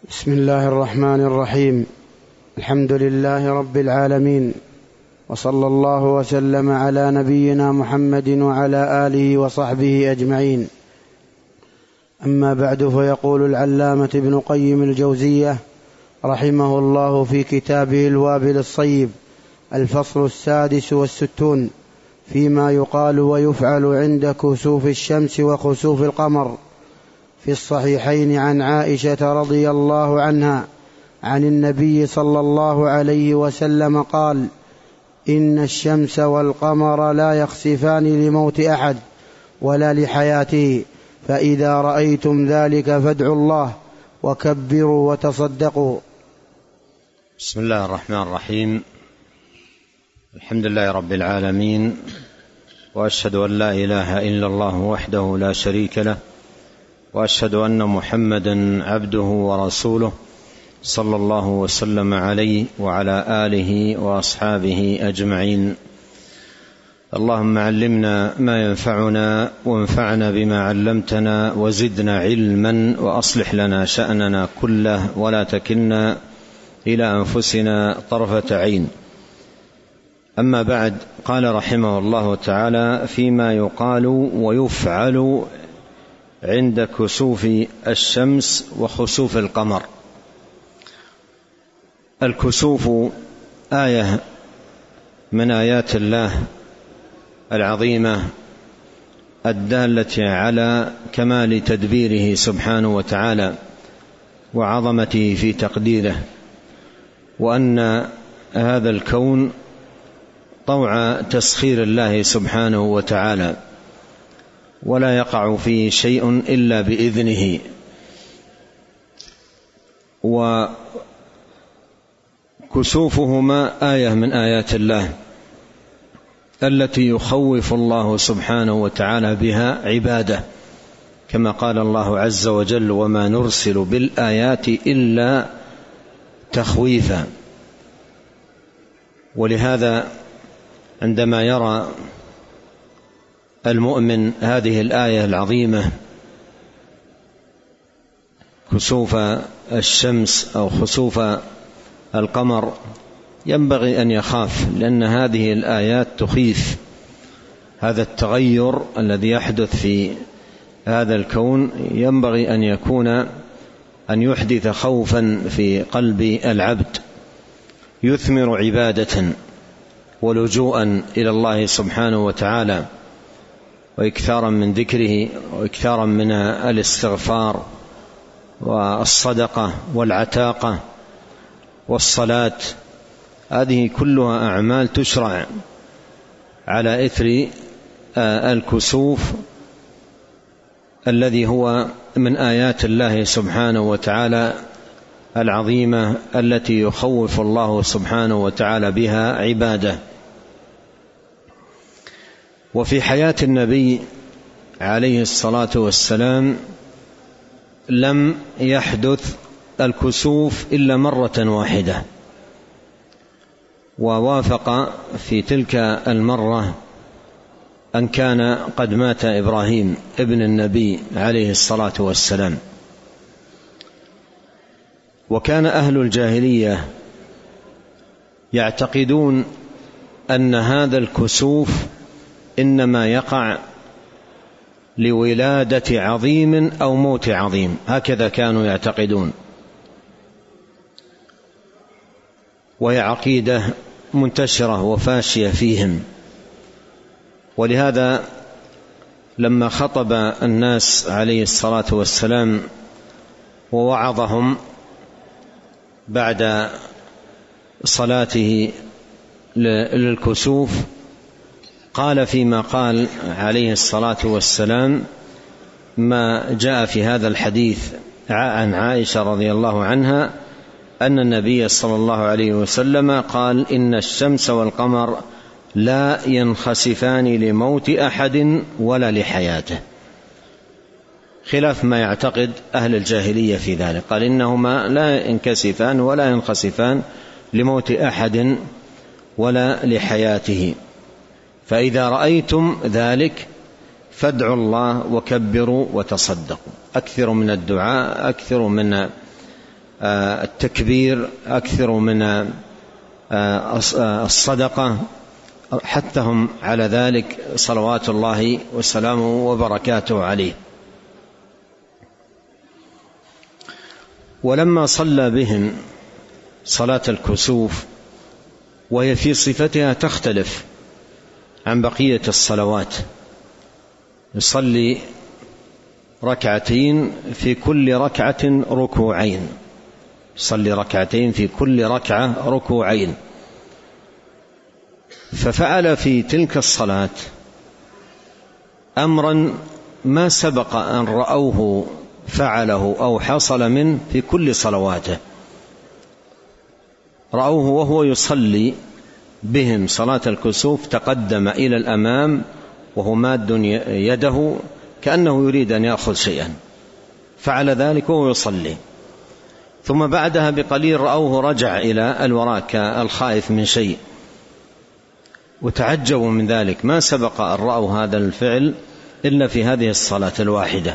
بسم الله الرحمن الرحيم. الحمد لله رب العالمين، وصلى الله وسلم على نبينا محمد وعلى آله وصحبه أجمعين. أما بعد، فيقول العلامة ابن قيم الجوزية رحمه الله في كتابه الوابل الصيب الفصل 66 فيما يقال ويفعل عند كسوف الشمس وخسوف القمر، في الصحيحين عن عائشة رضي الله عنها عن النبي صلى الله عليه وسلم قال: إن الشمس والقمر لا يخسفان لموت أحد ولا لحياته، فإذا رأيتم ذلك فادعوا الله وكبروا وتصدقوا. بسم الله الرحمن الرحيم. الحمد لله رب العالمين، وأشهد أن لا إله إلا الله وحده لا شريك له، وأشهد أن محمدا عبده ورسوله صلى الله وسلم عليه وعلى آله وأصحابه أجمعين. اللهم علمنا ما ينفعنا وانفعنا بما علمتنا وزدنا علما، وأصلح لنا شأننا كله ولا تكلنا إلى أنفسنا طرفة عين. أما بعد، قال رحمه الله تعالى: فيما يقال ويفعل عند كسوف الشمس وخسوف القمر. الكسوف آية من آيات الله العظيمة الدالة على كمال تدبيره سبحانه وتعالى وعظمته في تقديره، وأن هذا الكون طوع تسخير الله سبحانه وتعالى، ولا يقع فيه شيء إلا بإذنه. وكسوفهما آية من آيات الله التي يخوف الله سبحانه وتعالى بها عباده، كما قال الله عز وجل: وما نرسل بالآيات إلا تخويفا. ولهذا عندما يرى المؤمن هذه الآية العظيمة، كسوف الشمس أو خسوف القمر، ينبغي أن يخاف، لأن هذه الآيات تخيف. هذا التغير الذي يحدث في هذا الكون ينبغي أن يحدث خوفا في قلب العبد، يثمر عبادة ولجوءا إلى الله سبحانه وتعالى، وإكثارا من ذكره، وإكثارا من الاستغفار والصدقة والعتاقة والصلاة. هذه كلها أعمال تشرع على إثر الكسوف الذي هو من آيات الله سبحانه وتعالى العظيمة التي يخوف الله سبحانه وتعالى بها عباده. وفي حياة النبي عليه الصلاة والسلام لم يحدث الكسوف إلا مرة واحدة، ووافق في تلك المرة أن كان قد مات إبراهيم ابن النبي عليه الصلاة والسلام. وكان أهل الجاهلية يعتقدون أن هذا الكسوف إنما يقع لولادة عظيم أو موت عظيم، هكذا كانوا يعتقدون، وهي عقيدة منتشرة وفاشية فيهم. ولهذا لما خطب الناس عليه الصلاة والسلام ووعظهم بعد صلاته للكسوف، قال فيما قال عليه الصلاة والسلام ما جاء في هذا الحديث عن عائشة رضي الله عنها أن النبي صلى الله عليه وسلم قال: إن الشمس والقمر لا ينخسفان لموت أحد ولا لحياته، خلاف ما يعتقد أهل الجاهلية في ذلك. قال إنهما لا ينكسفان ولا ينخسفان لموت أحد ولا لحياته، فإذا رأيتم ذلك فادعوا الله وكبروا وتصدقوا. أكثروا من الدعاء، أكثروا من التكبير، أكثروا من الصدقة، حثهم على ذلك صلوات الله وسلامه وبركاته عليه. ولما صلى بهم صلاة الكسوف، وهي في صفتها تختلف عن بقية الصلوات، يصلي ركعتين في كل ركعة ركوعين، يصلي ركعتين في كل ركعة ركوعين. ففعل في تلك الصلاة أمرا ما سبق أن رأوه فعله أو حصل منه في كل صلواته. رأوه وهو يصلي بهم صلاة الكسوف، تقدم إلى الأمام وهو ماد يده كأنه يريد أن يأخذ شيئا، فعل ذلك وهو يصلي. ثم بعدها بقليل رأوه رجع إلى الوراء كالخائف من شيء، وتعجبوا من ذلك، ما سبق أن رأوا هذا الفعل إلا في هذه الصلاة الواحدة.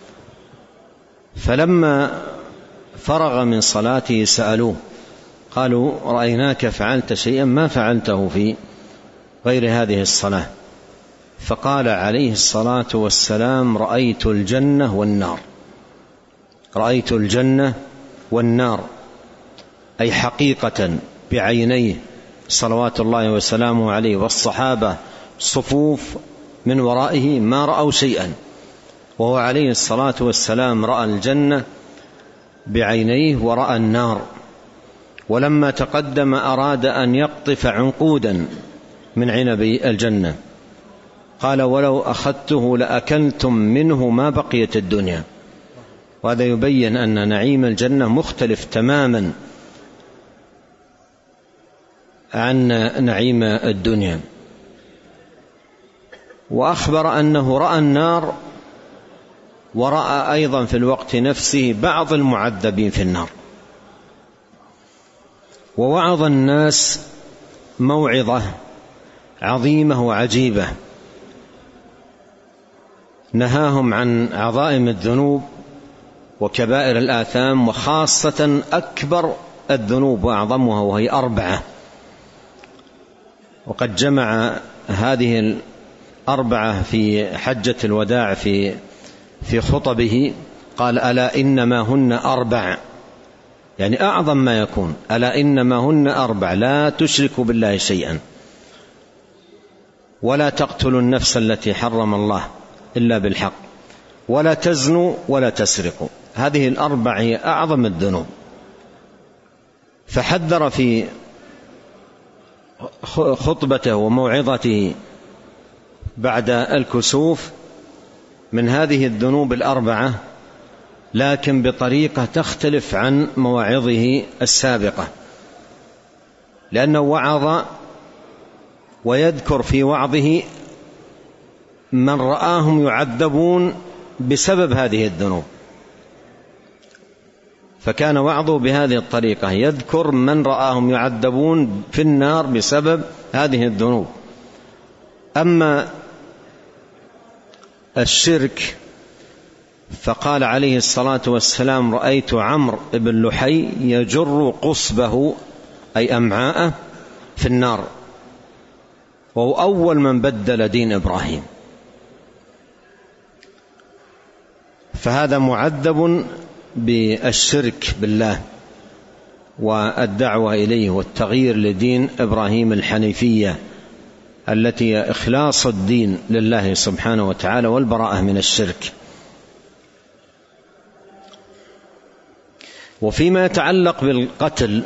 فلما فرغ من صلاته سألوه، قالوا رأيناك فعلت شيئا ما فعلته في غير هذه الصلاة. فقال عليه الصلاة والسلام: رأيت الجنة والنار. رأيت الجنة والنار، أي حقيقة بعينيه صلوات الله وسلامه عليه، والصحابة صفوف من ورائه ما رأوا شيئا، وهو عليه الصلاة والسلام رأى الجنة بعينيه ورأى النار. ولما تقدم أراد أن يقطف عنقودا من عنب الجنة، قال: ولو أخذته لأكلتم منه ما بقيت الدنيا. وهذا يبين أن نعيم الجنة مختلف تماما عن نعيم الدنيا. وأخبر أنه رأى النار، ورأى أيضا في الوقت نفسه بعض المعذبين في النار. ووعظ الناس موعظة عظيمة وعجيبة، نهاهم عن عظائم الذنوب وكبائر الآثام، وخاصة أكبر الذنوب وأعظمها، وهي 4. وقد جمع هذه 4 في حجة الوداع في خطبه، قال: ألا إنما هن 4، يعني أعظم ما يكون. ألا إنما هن 4: لا تشركوا بالله شيئا، ولا تقتلوا النفس التي حرم الله إلا بالحق، ولا تزنوا، ولا تسرقوا. هذه 4 هي أعظم الذنوب. فحذر في خطبته وموعظته بعد الكسوف من هذه الذنوب 4، لكن بطريقة تختلف عن مواعظه السابقة، لأنه وعظ ويذكر في وعظه من رآهم يعذبون بسبب هذه الذنوب، فكان وعظه بهذه الطريقة، يذكر من رآهم يعذبون في النار بسبب هذه الذنوب. أما الشرك فقال عليه الصلاة والسلام: رأيت عمرو بن لحي يجر قصبه، أي أمعاءه، في النار، وهو أول من بدل دين إبراهيم. فهذا معذب بالشرك بالله والدعوة إليه والتغيير لدين إبراهيم الحنيفية، التي هي إخلاص الدين لله سبحانه وتعالى والبراءة من الشرك. وفيما يتعلق بالقتل،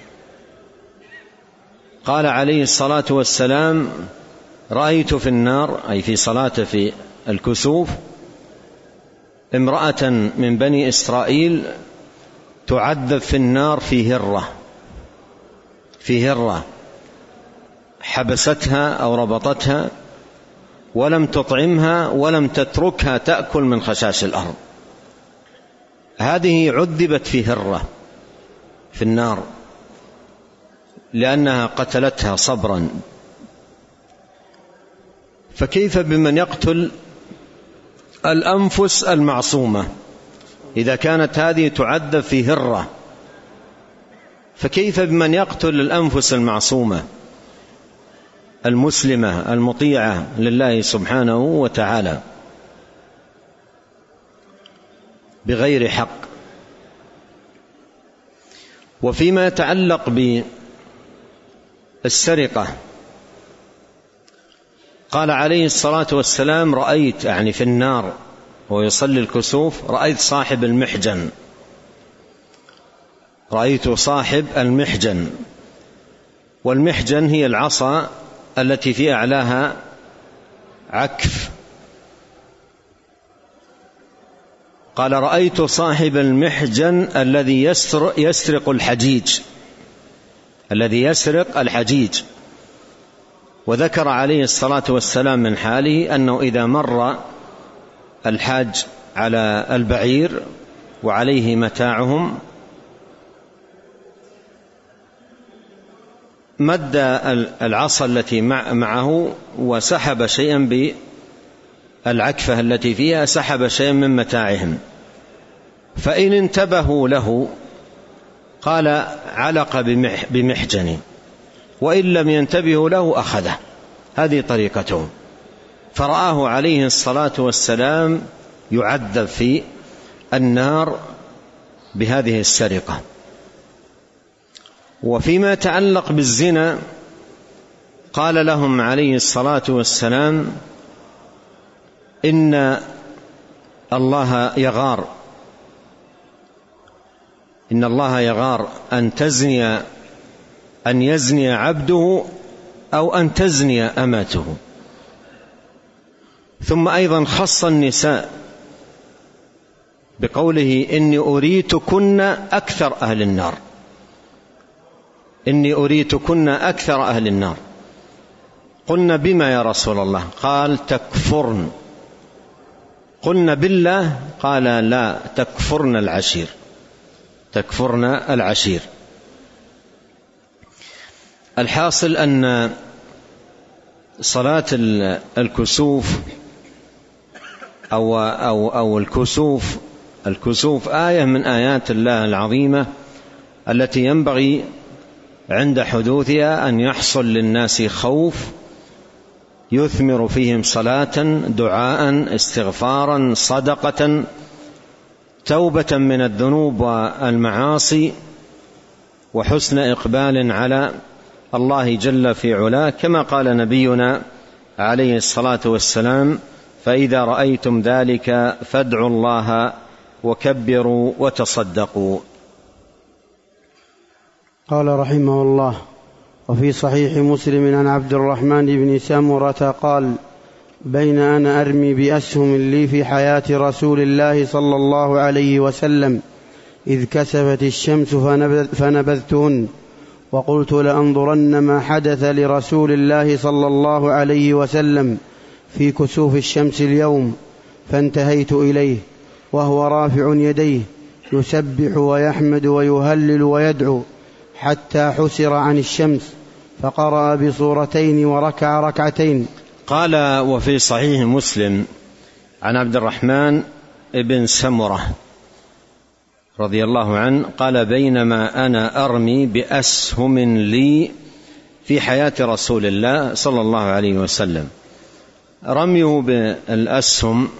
قال عليه الصلاة والسلام: رأيت في النار، أي في صلاة في الكسوف، امرأة من بني إسرائيل تعذب في النار في هرة حبستها أو ربطتها، ولم تطعمها ولم تتركها تأكل من خشاش الأرض. هذه عذبت في هرة في النار لأنها قتلتها صبرا، فكيف بمن يقتل الأنفس المعصومة؟ إذا كانت هذه تعذب في هرة فكيف بمن يقتل الأنفس المعصومة المسلمة المطيعة لله سبحانه وتعالى بغير حق؟ وفيما يتعلق بالسرقة قال عليه الصلاة والسلام: رأيت، يعني في النار ويصلي الكسوف، رأيت صاحب المحجن، رأيت صاحب المحجن. والمحجن هي العصا التي في أعلاها عكف. قال: رأيت صاحب المحجن الذي يسرق الحجيج، الذي يسرق الحجيج. وذكر عليه الصلاة والسلام من حاله أنه إذا مر الحاج على البعير وعليه متاعهم مد العصا التي معه وسحب شيئا بالعكفة التي فيها، سحب شيئا من متاعهم، فإن انتبهوا له قال: علق بمحجني، وإن لم ينتبهوا له أخذه. هذه طريقته. فرآه عليه الصلاة والسلام يعذب في النار بهذه السرقة. وفيما يتعلق بالزنا قال لهم عليه الصلاة والسلام: إن الله يغار أن يزني عبده أو أن تزني أمته. ثم أيضا خص النساء بقوله: إني أريتكن أكثر أهل النار، إني أريتكن أكثر أهل النار. قلنا: بما يا رسول الله؟ قال: تكفرن. قلنا: بالله؟ قال: لا، تكفرن العشير، تكفرن العشير. الحاصل أن صلاة الكسوف أو الكسوف آية من آيات الله العظيمة التي ينبغي عند حدوثها أن يحصل للناس خوف يثمر فيهم صلاة، دعاء، استغفارا، صدقة، توبة من الذنوب والمعاصي، وحسن إقبال على الله جل في علاه، كما قال نبينا عليه الصلاة والسلام: فإذا رأيتم ذلك فادعوا الله وكبروا وتصدقوا. قال رحمه الله: وفي صحيح مسلم عن عبد الرحمن بن سمرة قال: بين أنا أرمي بأسهم لي في حياة رسول الله صلى الله عليه وسلم إذ كسفت الشمس فنبذتهن، وقلت لأنظرن ما حدث لرسول الله صلى الله عليه وسلم في كسوف الشمس اليوم، فانتهيت إليه وهو رافع يديه يسبح ويحمد ويهلل ويدعو حتى حسر عن الشمس، فقرأ بصورتين وركع ركعتين. قال: وفي صحيح مسلم عن عبد الرحمن بن سمرة رضي الله عنه قال: بينما أنا أرمي بأسهم لي في حياة رسول الله صلى الله عليه وسلم. رميه بالأسهم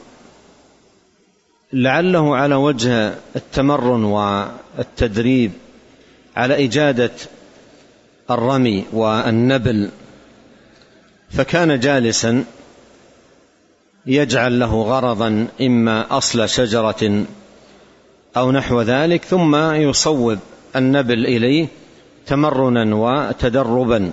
لعله على وجه التمرن والتدريب على إجادة الرمي والنبل، فكان جالسا يجعل له غرضا، إما أصل شجرة أو نحو ذلك، ثم يصوب النبل إليه تمرنا وتدربا.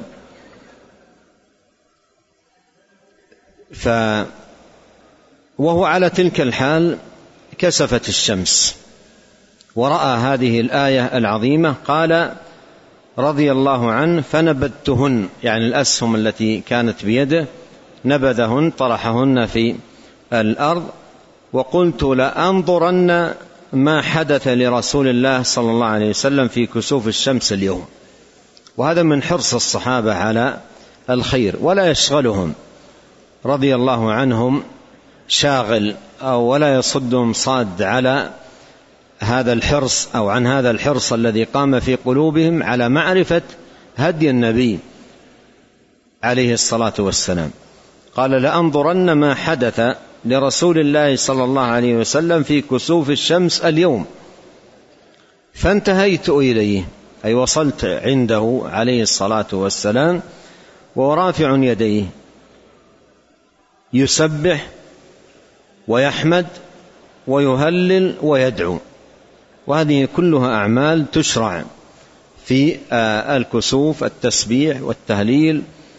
وهو على تلك الحال كسفت الشمس ورأى هذه الآية العظيمة. قال رضي الله عنه: فنبذتهن، يعني الأسهم التي كانت بيده نبذهن، طرحهن في الأرض، وقلت لأنظرن ما حدث لرسول الله صلى الله عليه وسلم في كسوف الشمس اليوم. وهذا من حرص الصحابة على الخير، ولا يشغلهم رضي الله عنهم شاغل، أو ولا يصدهم صاد على هذا الحرص أو عن هذا الحرص الذي قام في قلوبهم على معرفة هدي النبي عليه الصلاة والسلام. قال: لأنظرن ما حدث لرسول الله صلى الله عليه وسلم في كسوف الشمس اليوم، فانتهيت إليه، أي وصلت عنده عليه الصلاة والسلام ورافع يديه يسبح ويحمد ويهلل ويدعو، وهذه كلها أعمال تشرع في الكسوف: التسبيح والتهليل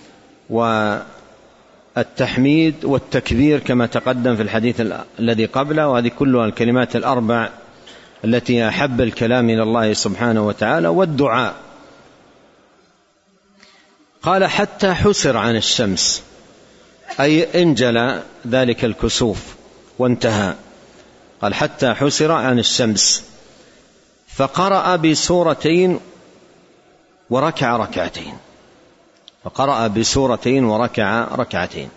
والتحميد والتكبير كما تقدم في الحديث الذي قبله، وهذه كلها الكلمات الأربع التي أحب الكلام إلى الله سبحانه وتعالى، والدعاء. قال: حتى حسر عن الشمس، أي انجلى ذلك الكسوف وانتهى. قال: حتى حسر عن الشمس، فقرأ بسورتين وركع ركعتين. فقرأ بسورتين وركع ركعتين.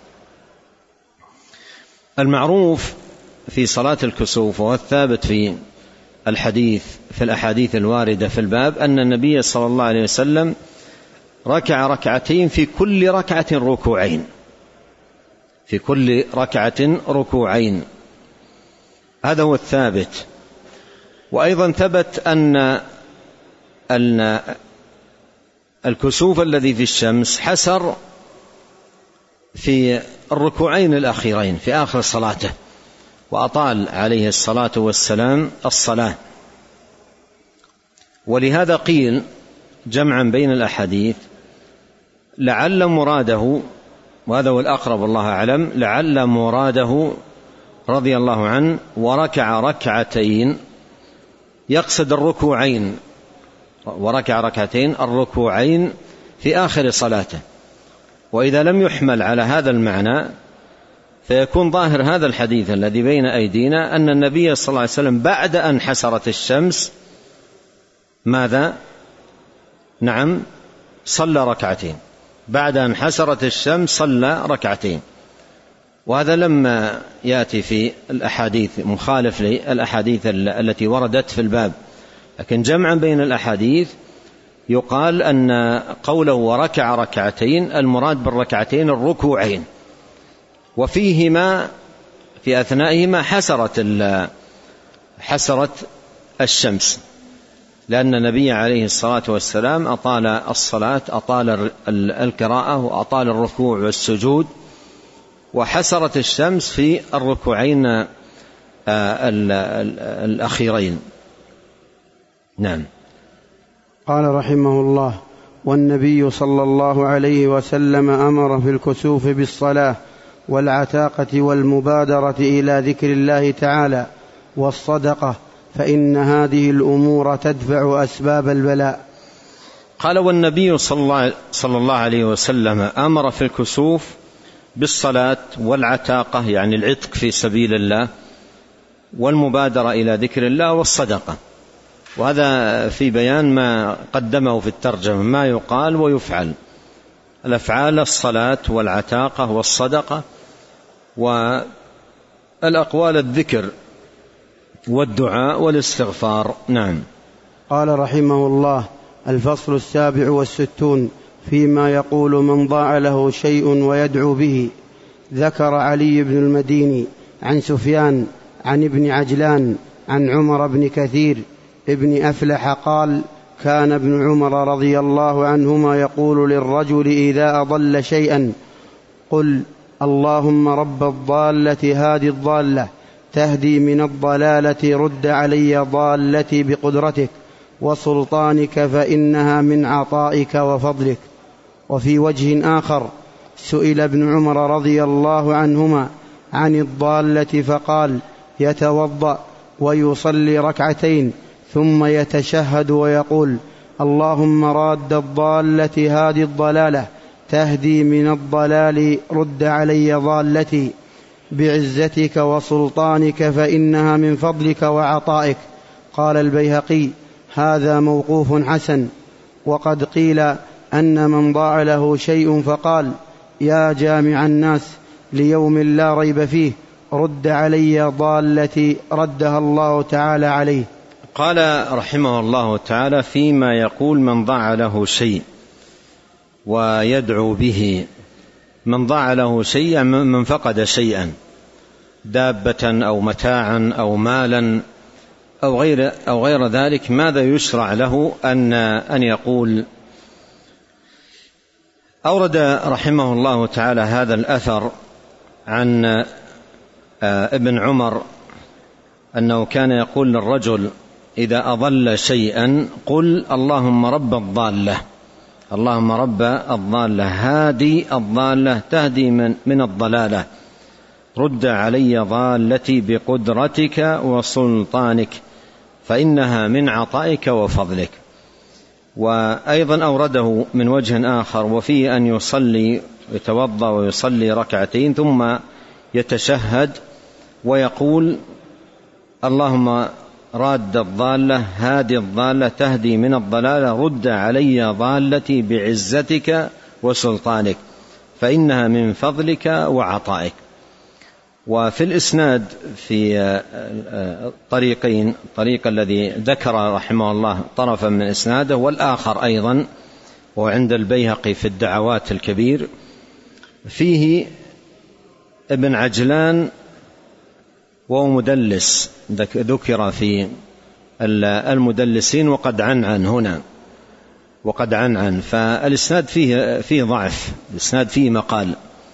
المعروف في صلاة الكسوف والثابت في الأحاديث الواردة في الباب أن النبي صلى الله عليه وسلم ركع ركعتين في كل ركعة ركوعين، في كل ركعة ركوعين، هذا هو الثابت. وأيضا ثبت أن الكسوف الذي في الشمس حسر في الركوعين الأخيرين في آخر صلاته، وأطال عليه الصلاة والسلام الصلاة. ولهذا قيل جمعا بين الأحاديث لعل مراده، وهذا هو الأقرب والله أعلم، لعل مراده رضي الله عنه وركع ركعتين يقصد الركوعين، وركع ركعتين الركوعين في آخر صلاته. وإذا لم يحمل على هذا المعنى فيكون ظاهر هذا الحديث الذي بين أيدينا أن النبي صلى الله عليه وسلم بعد أن حسرت الشمس ماذا؟ نعم، صلى ركعتين. بعد أن حسرت الشمس صلى ركعتين، وهذا لما يأتي في الأحاديث مخالف للأحاديث التي وردت في الباب. لكن جمعا بين الأحاديث يقال أن قوله وركع ركعتين المراد بالركعتين الركوعين، وفيهما في أثنائهما حسرت الشمس، لأن النبي عليه الصلاة والسلام أطال الصلاة، أطال القراءة، وأطال الركوع والسجود، وحسرت الشمس في الركوعين الأخيرين. نعم. قال رحمه الله: والنبي صلى الله عليه وسلم أمر في الكسوف بالصلاة والعتاقة والمبادرة إلى ذكر الله تعالى والصدقة، فإن هذه الأمور تدفع أسباب البلاء. قال: والنبي صلى الله عليه وسلم أمر في الكسوف بالصلاة والعتاقة، يعني العتق في سبيل الله، والمبادرة إلى ذكر الله والصدقة. وهذا في بيان ما قدمه في الترجمة، ما يقال ويفعل، الأفعال: الصلاة والعتاقة والصدقة، والأقوال: الذكر والدعاء والاستغفار. نعم. قال رحمه الله: الفصل 67 فيما يقول من ضاع له شيء ويدعو به. ذكر علي بن المديني عن سفيان عن ابن عجلان عن عمر بن كثير ابن أفلح قال: كان ابن عمر رضي الله عنهما يقول للرجل إذا أضل شيئا: قل اللهم رب الضالة هذه الضالة، تهدي من الضلالة، رد علي ضالتي بقدرتك وسلطانك، فإنها من عطائك وفضلك. وفي وجه آخر سئل ابن عمر رضي الله عنهما عن الضالة فقال: يتوضأ ويصلي ركعتين ثم يتشهد ويقول: اللهم راد الضالة هذه الضلالة، تهدي من الضلال، رد علي ضالتي بعزتك وسلطانك، فإنها من فضلك وعطائك. قال البيهقي: هذا موقوف حسن. وقد قيل أن من ضاع له شيء فقال: يا جامع الناس ليوم لا ريب فيه، رد علي ضالتي، ردها الله تعالى عليه. قال رحمه الله تعالى: فيما يقول من ضاع له شيء ويدعو به. من ضاع له شيء من فقد شيئا، دابة أو متاعا أو مالا أو غير ذلك، ماذا يشرع له أن يقول؟ أورد رحمه الله تعالى هذا الأثر عن ابن عمر أنه كان يقول للرجل إذا أضل شيئا: قل اللهم رب الضالة، اللهم رب الضالة، هادي الضالة، تهدي من الضلالة، رد علي ضالتي بقدرتك وسلطانك، فإنها من عطائك وفضلك. وأيضا أورده من وجه آخر: وفيه أن يصلي يتوضأ ويصلي ركعتين ثم يتشهد ويقول: اللهم راد الضالة، هادي الضالة، تهدي من الضلالة، رد علي ضالتي بعزتك وسلطانك، فإنها من فضلك وعطائك. وفي الإسناد في طريقين: الطريق الذي ذكر رحمه الله طرفا من إسناده، والآخر أيضا وعند البيهقي في الدعوات الكبير، فيه ابن عجلان وهو مدلس، ذكر في المدلسين وقد عنعن هنا، وقد عنعن، فالإسناد فيه ضعف، الإسناد فيه مقال،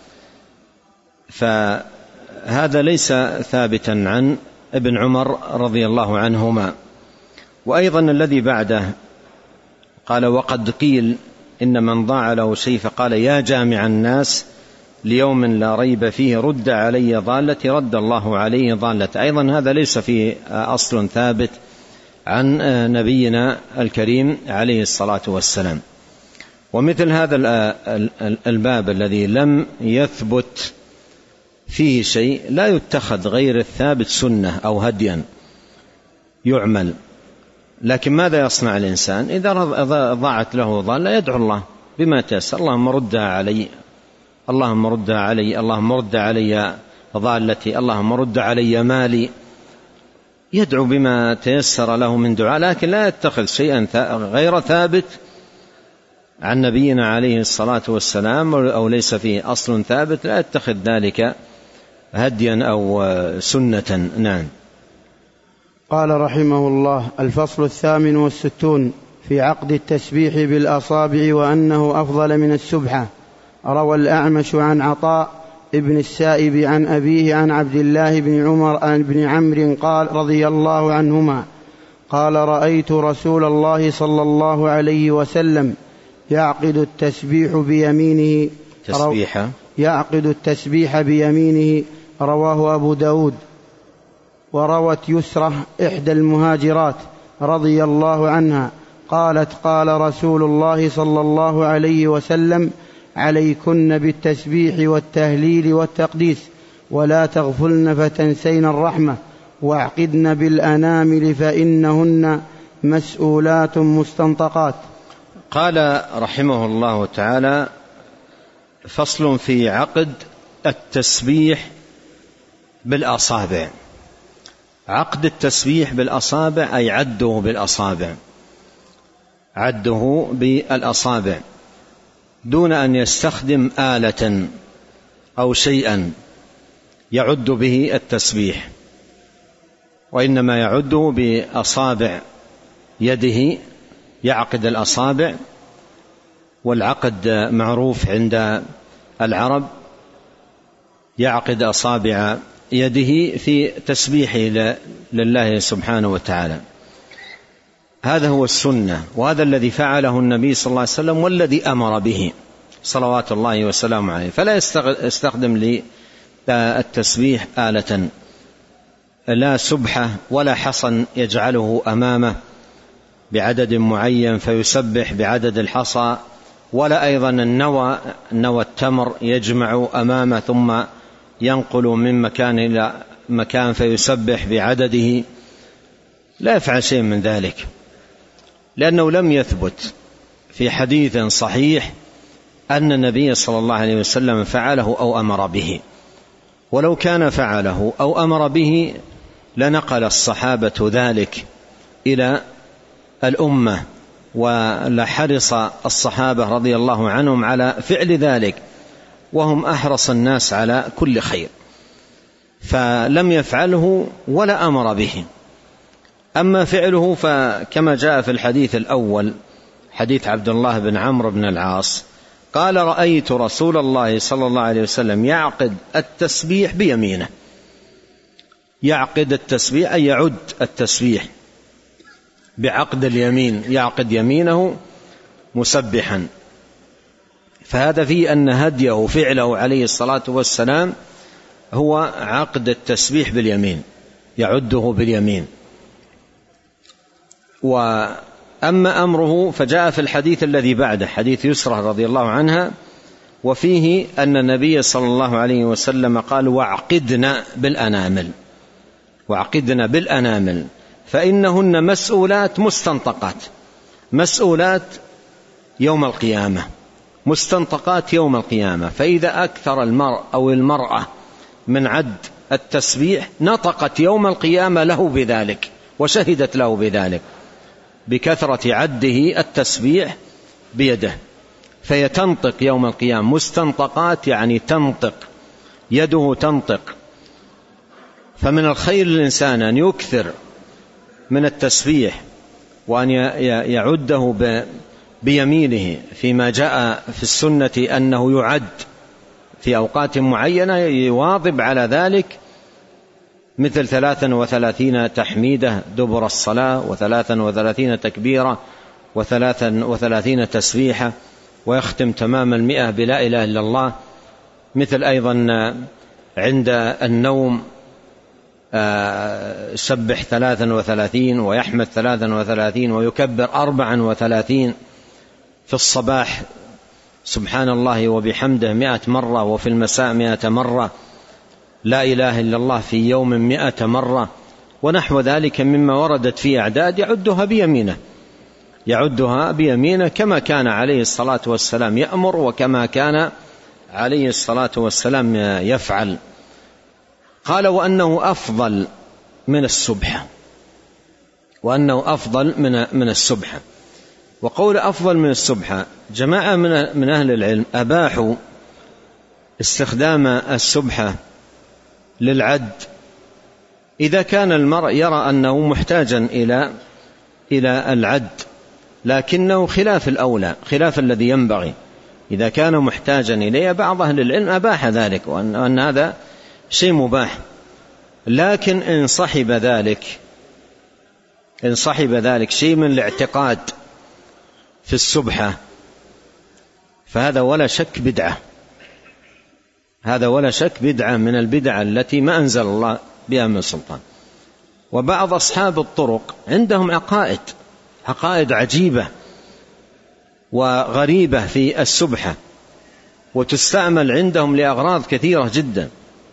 فهذا ليس ثابتا عن ابن عمر رضي الله عنهما. وأيضا الذي بعده قال: وقد قيل إن من ضاع له شيء فقال: يا جامع الناس ليوم لا ريب فيه رد علي ضالتي رد الله عليه ضالتي. أيضا هذا ليس فيه أصل ثابت عن نبينا الكريم عليه الصلاة والسلام. ومثل هذا الباب الذي لم يثبت فيه شيء لا يتخذ غير الثابت سنة أو هديا يعمل. لكن ماذا يصنع الإنسان إذا ضاعت له ضالة؟ يدعو الله بما تيسر: اللهم ردها علي، اللهم ردها علي، اللهم رد علي ضالتي، اللهم رد علي مالي. يدعو بما تيسر له من دعاء، لكن لا يتخذ شيئا غير ثابت عن نبينا عليه الصلاة والسلام أو ليس فيه أصل ثابت، لا يتخذ ذلك هديا أو سنة. نعم. قال رحمه الله: الفصل 68 في عقد التسبيح بالأصابع وأنه أفضل من السبحة. روى الأعمش عن عطاء ابن السائب عن أبيه عن عبد الله بن عمر بن عمرو قال رضي الله عنهما قال: رأيت رسول الله صلى الله عليه وسلم يعقد التسبيح بيمينه. رواه أبو داود. وروت يسرة إحدى المهاجرات رضي الله عنها قالت: قال رسول الله صلى الله عليه وسلم: عليكن بالتسبيح والتهليل والتقديس، ولا تغفلن فتنسين الرحمة، واعقدن بالأنامل فإنهن مسؤولات مستنطقات. قال رحمه الله تعالى: فصل في عقد التسبيح بالأصابع. عقد التسبيح بالأصابع أي عده بالأصابع، عده بالأصابع دون أن يستخدم آلة أو شيئا يعد به التسبيح، وإنما يعده بأصابع يده، يعقد الأصابع. والعقد معروف عند العرب، يعقد أصابع يده في تسبيحه لله سبحانه وتعالى. هذا هو السنة، وهذا الذي فعله النبي صلى الله عليه وسلم والذي أمر به صلوات الله وسلامه عليه. فلا يستخدم للتسبيح آلة، لا سبحة ولا حصن يجعله أمامه بعدد معين فيسبح بعدد الحصى، ولا أيضا النوى التمر يجمع أمامه ثم ينقل من مكان إلى مكان فيسبح بعدده. لا يفعل شيء من ذلك، لأنه لم يثبت في حديث صحيح أن النبي صلى الله عليه وسلم فعله أو أمر به. ولو كان فعله أو أمر به لنقل الصحابة ذلك إلى الأمة، ولحرص الصحابة رضي الله عنهم على فعل ذلك، وهم أحرص الناس على كل خير، فلم يفعله ولا أمر به. أما فعله فكما جاء في الحديث الأول، حديث عبد الله بن عمرو بن العاص قال: رأيت رسول الله صلى الله عليه وسلم يعقد التسبيح بيمينه. يعقد التسبيح أي يعد التسبيح بعقد اليمين، يعقد يمينه مسبحا. فهذا فيه أن هديه فعله عليه الصلاة والسلام هو عقد التسبيح باليمين، يعده باليمين. وأما أمره فجاء في الحديث الذي بعده، حديث يسرى رضي الله عنها، وفيه أن النبي صلى الله عليه وسلم قال: واعقدنا بالأنامل، واعقدنا بالأنامل فإنهن مسؤولات مستنطقات، مسؤولات يوم القيامة، مستنطقات يوم القيامة. فإذا أكثر المرء أو المرأة من عد التسبيح نطقت يوم القيامة له بذلك وشهدت له بذلك، بكثرة عده التسبيح بيده، فيتنطق يوم القيامة. مستنطقات يعني تنطق، يده تنطق. فمن الخير للإنسان أن يكثر من التسبيح وأن يعده بيمينه، فيما جاء في السنة أنه يعد في أوقات معينة، يواظب على ذلك، مثل 33 تحميدة دبر الصلاة، و33 تكبيرة، و33 تسبيحة، ويختم تمام 100 بلا إله إلا الله. مثل أيضا عند النوم سبح 33 ويحمد 33 ويكبر 34. في الصباح سبحان الله وبحمده 100 مرة، وفي المساء 100 مرة، لا إله إلا الله في يوم 100 مرة، ونحو ذلك مما وردت في أعداد يعدها بيمينه، يعدها بيمينه كما كان عليه الصلاة والسلام يأمر، وكما كان عليه الصلاة والسلام يفعل. قال: وأنه أفضل من السبحة، وأنه أفضل من السبحة. وقول أفضل من السبحة، جماعة من أهل العلم أباحوا استخدام السبحة للعد إذا كان المرء يرى أنه محتاجا إلى العد، لكنه خلاف الأولى، خلاف الذي ينبغي. إذا كان محتاجا إليه بعض أهل العلم أباح ذلك، وأن هذا شيء مباح. لكن إن صحب ذلك شيء من الاعتقاد في السبحة فهذا ولا شك بدعة، هذا ولا شك بدعة من البدع التي ما أنزل الله بها من سلطان. وبعض أصحاب الطرق عندهم عقائد عجيبة وغريبة في السبحة، وتستعمل عندهم لأغراض كثيرة جدا.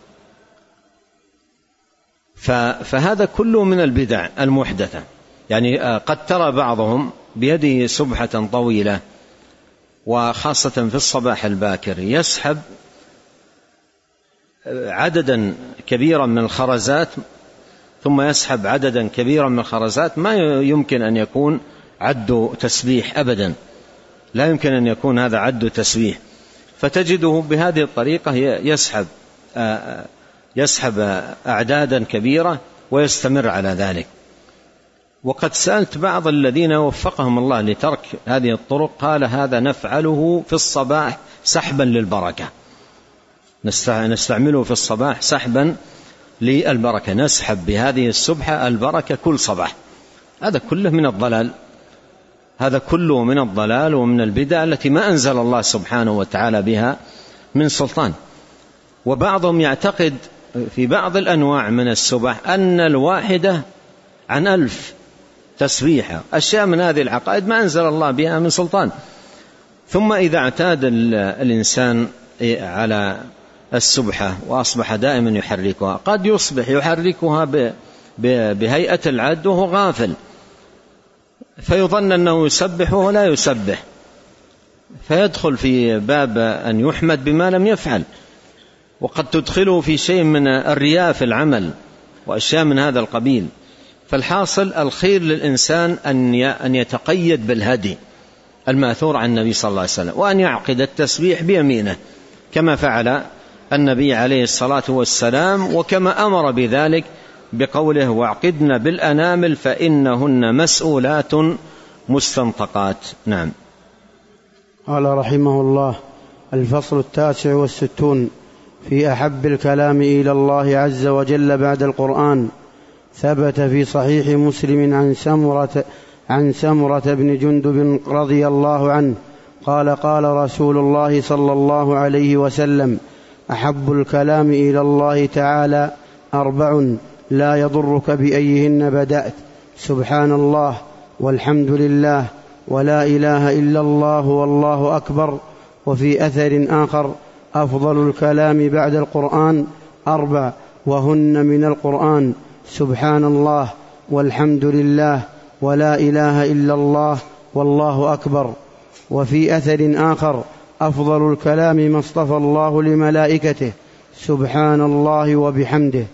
فهذا كله من البدع المحدثة. يعني قد ترى بعضهم بيده سبحة طويلة، وخاصة في الصباح الباكر يسحب عددا كبيرا من الخرزات، ثم يسحب عددا كبيرا من الخرزات ما يمكن أن يكون عد تسبيح أبدا، لا يمكن أن يكون هذا عد تسبيح. فتجده بهذه الطريقة يسحب أعدادا كبيرة ويستمر على ذلك. وقد سألت بعض الذين وفقهم الله لترك هذه الطرق، قال: هذا نفعله في الصباح سحبا للبركة، نستعمله في الصباح سحبا للبركة، نسحب بهذه السبحة البركة كل صباح. هذا كله من الضلال، هذا كله من الضلال ومن البدع التي ما أنزل الله سبحانه وتعالى بها من سلطان. وبعضهم يعتقد في بعض الأنواع من السبح أن الواحدة عن 1000 تسبيحة، أشياء من هذه العقائد ما أنزل الله بها من سلطان. ثم إذا اعتاد الإنسان على السبحة وأصبح دائما يحركها، قد يصبح يحركها بهيئة العد وهو غافل، فيظن أنه يسبح وهو لا يسبح، فيدخل في باب أن يحمد بما لم يفعل، وقد تدخله في شيء من الرياء في العمل وأشياء من هذا القبيل. فالحاصل الخير للإنسان أن يتقيد بالهدي الماثور عن النبي صلى الله عليه وسلم، وأن يعقد التسبيح بيمينه كما فعل النبي عليه الصلاة والسلام، وكما أمر بذلك بقوله واعقدن بالأنامل فإنهن مسؤولات مستنطقات. نعم. قال رحمه الله: الفصل 69 في أحب الكلام إلى الله عز وجل بعد القرآن. ثبت في صحيح مسلم عن سمرة بن جندب رضي الله عنه قال: قال رسول الله صلى الله عليه وسلم: أحب الكلام إلى الله تعالى 4 لا يضرك بأيهن بدأت: سبحان الله، والحمد لله، ولا إله إلا الله، والله أكبر. وفي أثر آخر: أفضل الكلام بعد القرآن 4 وهن من القرآن: سبحان الله، والحمد لله، ولا إله إلا الله، والله أكبر. وفي أثر آخر: أفضل الكلام ما اصطفى الله لملائكته: سبحان الله وبحمده.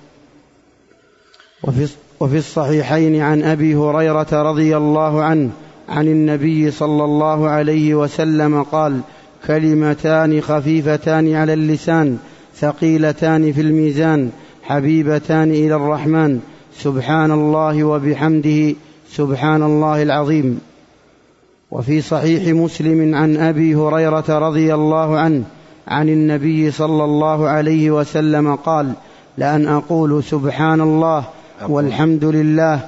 وفي الصحيحين عن أبي هريرة رضي الله عنه عن النبي صلى الله عليه وسلم قال: كلمتان خفيفتان على اللسان ثقيلتان في الميزان حبيبتان إلى الرحمن: سبحان الله وبحمده، سبحان الله العظيم. وفي صحيح مسلم عن أبي هريرة رضي الله عنه عن النبي صلى الله عليه وسلم قال: لأن أقول سبحان الله والحمد لله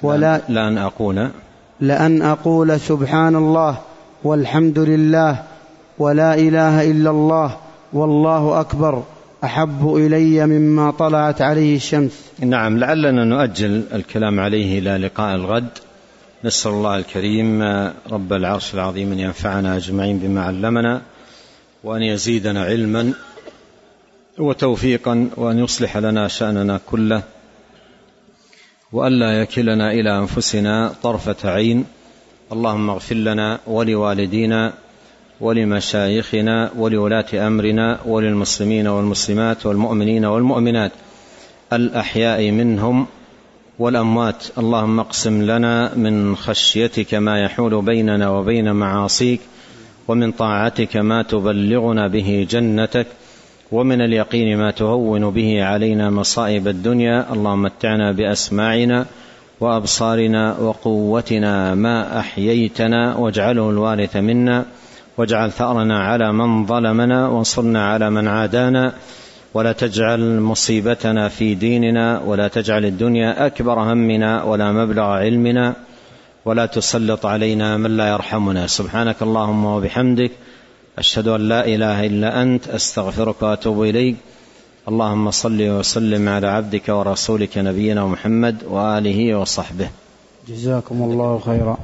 لأن أقول سبحان الله والحمد لله ولا إله إلا الله والله أكبر أحب إلي مما طلعت عليه الشمس. نعم، لعلنا نؤجل الكلام عليه إلى لقاء الغد. نسأل الله الكريم رب العرش العظيم أن ينفعنا أجمعين بما علمنا، وأن يزيدنا علما وتوفيقا، وأن يصلح لنا شأننا كله، وأن لا يكلنا إلى أنفسنا طرفة عين. اللهم اغفر لنا ولوالدينا ولمشايخنا ولولاة أمرنا وللمسلمين والمسلمات والمؤمنين والمؤمنات الأحياء منهم والأموات. اللهم اقسم لنا من خشيتك ما يحول بيننا وبين معاصيك، ومن طاعتك ما تبلغنا به جنتك، ومن اليقين ما تهون به علينا مصائب الدنيا. اللهم متعنا بأسماعنا وأبصارنا وقوتنا ما أحييتنا، واجعله الوارث منا، واجعل ثأرنا على من ظلمنا، وانصرنا على من عادانا، ولا تجعل مصيبتنا في ديننا، ولا تجعل الدنيا أكبر همنا ولا مبلغ علمنا، ولا تسلط علينا من لا يرحمنا. سبحانك اللهم وبحمدك، أشهد أن لا إله إلا أنت، أستغفرك وأتوب إليك. اللهم صل وسلم على عبدك ورسولك نبينا محمد وآله وصحبه. جزاكم الله خيرا.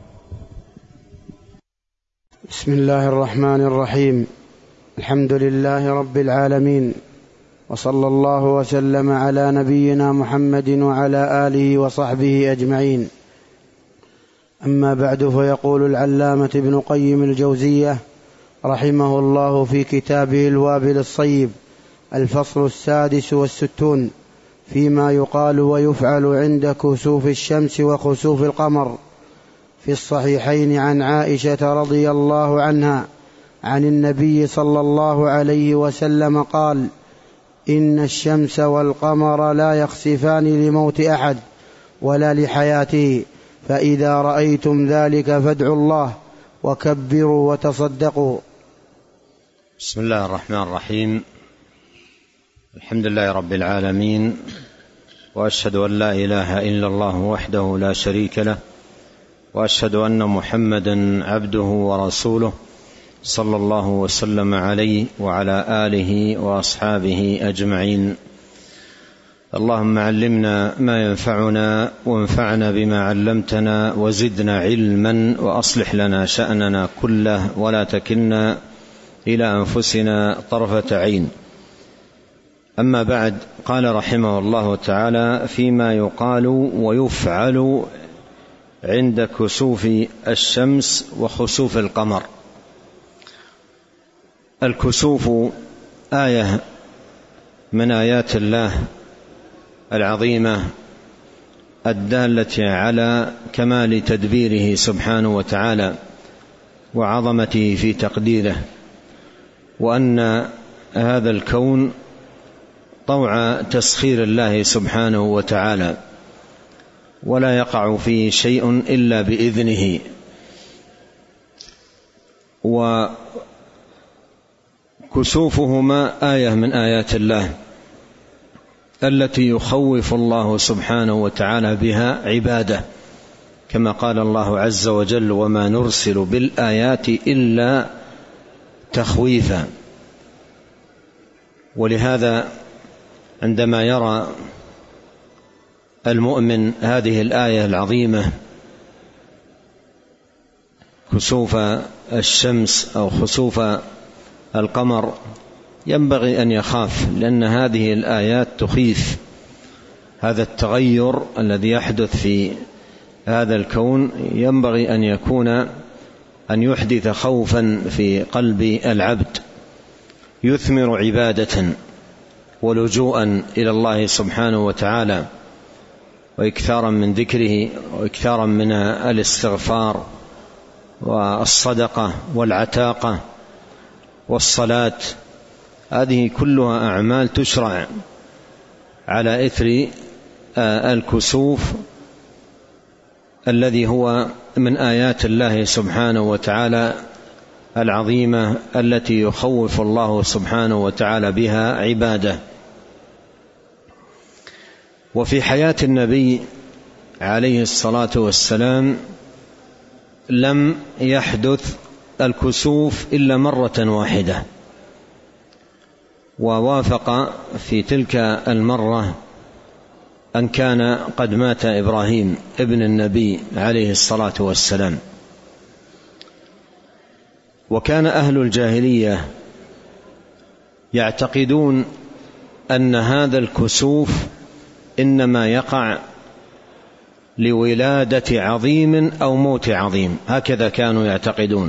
بسم الله الرحمن الرحيم. الحمد لله رب العالمين، وصلى الله وسلم على نبينا محمد وعلى آله وصحبه أجمعين. أما بعد، فيقول العلامة ابن قيم الجوزية رحمه الله في كتابه الوابل الصيب: الفصل 66 فيما يقال ويفعل عند كسوف الشمس وخسوف القمر. في الصحيحين عن عائشة رضي الله عنها عن النبي صلى الله عليه وسلم قال: إن الشمس والقمر لا يخسفان لموت أحد ولا لحياته، فإذا رأيتم ذلك فادعوا الله وكبروا وتصدقوا. بسم الله الرحمن الرحيم. الحمد لله رب العالمين، وأشهد أن لا إله إلا الله وحده لا شريك له، وأشهد أن محمدا عبده ورسوله، صلى الله وسلم عليه وعلى آله وأصحابه أجمعين. اللهم علمنا ما ينفعنا، وانفعنا بما علمتنا، وزدنا علما، وأصلح لنا شأننا كله، ولا تكلنا إلى أنفسنا طرفة عين. أما بعد، قال رحمه الله تعالى: فيما يقال ويفعل عند كسوف الشمس وخسوف القمر. الكسوف آية من آيات الله العظيمة الدالة على كمال تدبيره سبحانه وتعالى وعظمته في تقديره، وأن هذا الكون طوع تسخير الله سبحانه وتعالى، ولا يقع فيه شيء إلا بإذنه. وكسوفهما آية من آيات الله التي يخوف الله سبحانه وتعالى بها عباده، كما قال الله عز وجل: وما نرسل بالآيات إلا تخويفا. ولهذا عندما يرى المؤمن هذه الآية العظيمة، كسوف الشمس أو خسوف القمر، ينبغي أن يخاف، لأن هذه الآيات تخيف. هذا التغير الذي يحدث في هذا الكون ينبغي أن يحدث خوفا في قلب العبد، يثمر عبادة ولجوءا إلى الله سبحانه وتعالى، وإكثارا من ذكره، وإكثارا من الاستغفار والصدقة والعتاقة والصلاة. هذه كلها أعمال تشرع على إثر الكسوف الذي هو من آيات الله سبحانه وتعالى العظيمة التي يخوف الله سبحانه وتعالى بها عباده. وفي حياة النبي عليه الصلاة والسلام لم يحدث الكسوف إلا مرة واحدة، ووافق في تلك المرة أن كان قد مات إبراهيم ابن النبي عليه الصلاة والسلام. وكان أهل الجاهلية يعتقدون أن هذا الكسوف إنما يقع لولادة عظيم أو موت عظيم، هكذا كانوا يعتقدون،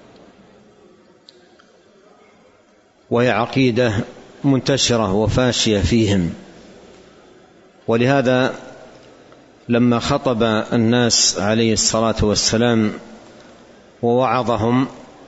وهي عقيدة منتشرة وفاشية فيهم. ولهذا لما خطب الناس عليه الصلاة والسلام ووعظهم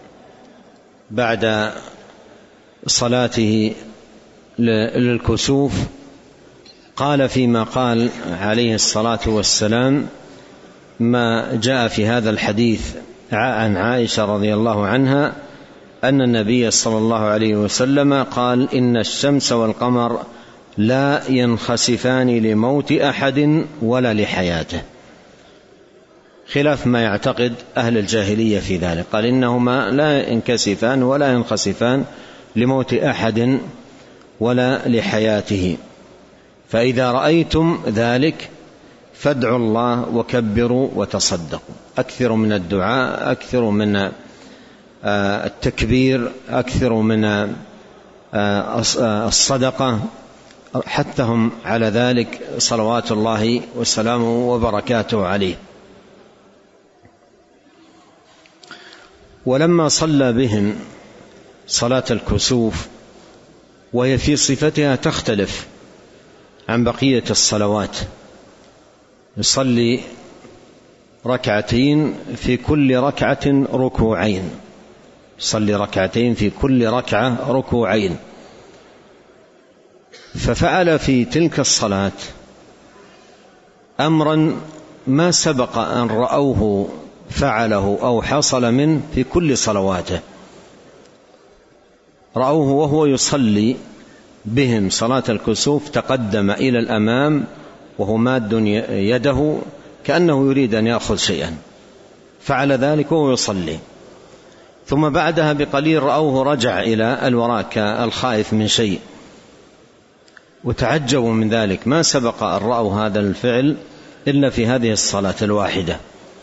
بعد صلاته للكسوف، قال فيما قال عليه الصلاة والسلام ما جاء في هذا الحديث عن عائشة رضي الله عنها أن النبي صلى الله عليه وسلم قال: إن الشمس والقمر لا ينخسفان لموت أحد ولا لحياته، خلاف ما يعتقد أهل الجاهلية في ذلك. قال إنهما لا ينكسفان ولا ينخسفان لموت أحد ولا لحياته، فإذا رأيتم ذلك فادعوا الله وكبروا وتصدقوا، أكثروا من الدعاء، أكثروا من التكبير، أكثروا من الصدقة، حثهم على ذلك صلوات الله وسلامه وبركاته عليه. ولما صلى بهم صلاة الكسوف، وهي في صفتها تختلف عن بقية الصلوات، يصلي ركعتين في كل ركعة ركوعين، يصلي ركعتين في كل ركعة ركوعين. ففعل في تلك الصلاة أمرا ما سبق أن رأوه فعله أو حصل منه في كل صلواته. رأوه وهو يصلي بهم صلاة الكسوف، تقدم إلى الأمام وهو ماد يده كأنه يريد أن يأخذ شيئا، فعل ذلك وهو يصلي. ثم بعدها بقليل رأوه رجع إلى الوراء كالخائف من شيء، وتعجبوا من ذلك، ما سبق أن رأوا هذا الفعل إلا في هذه الصلاة الواحدة.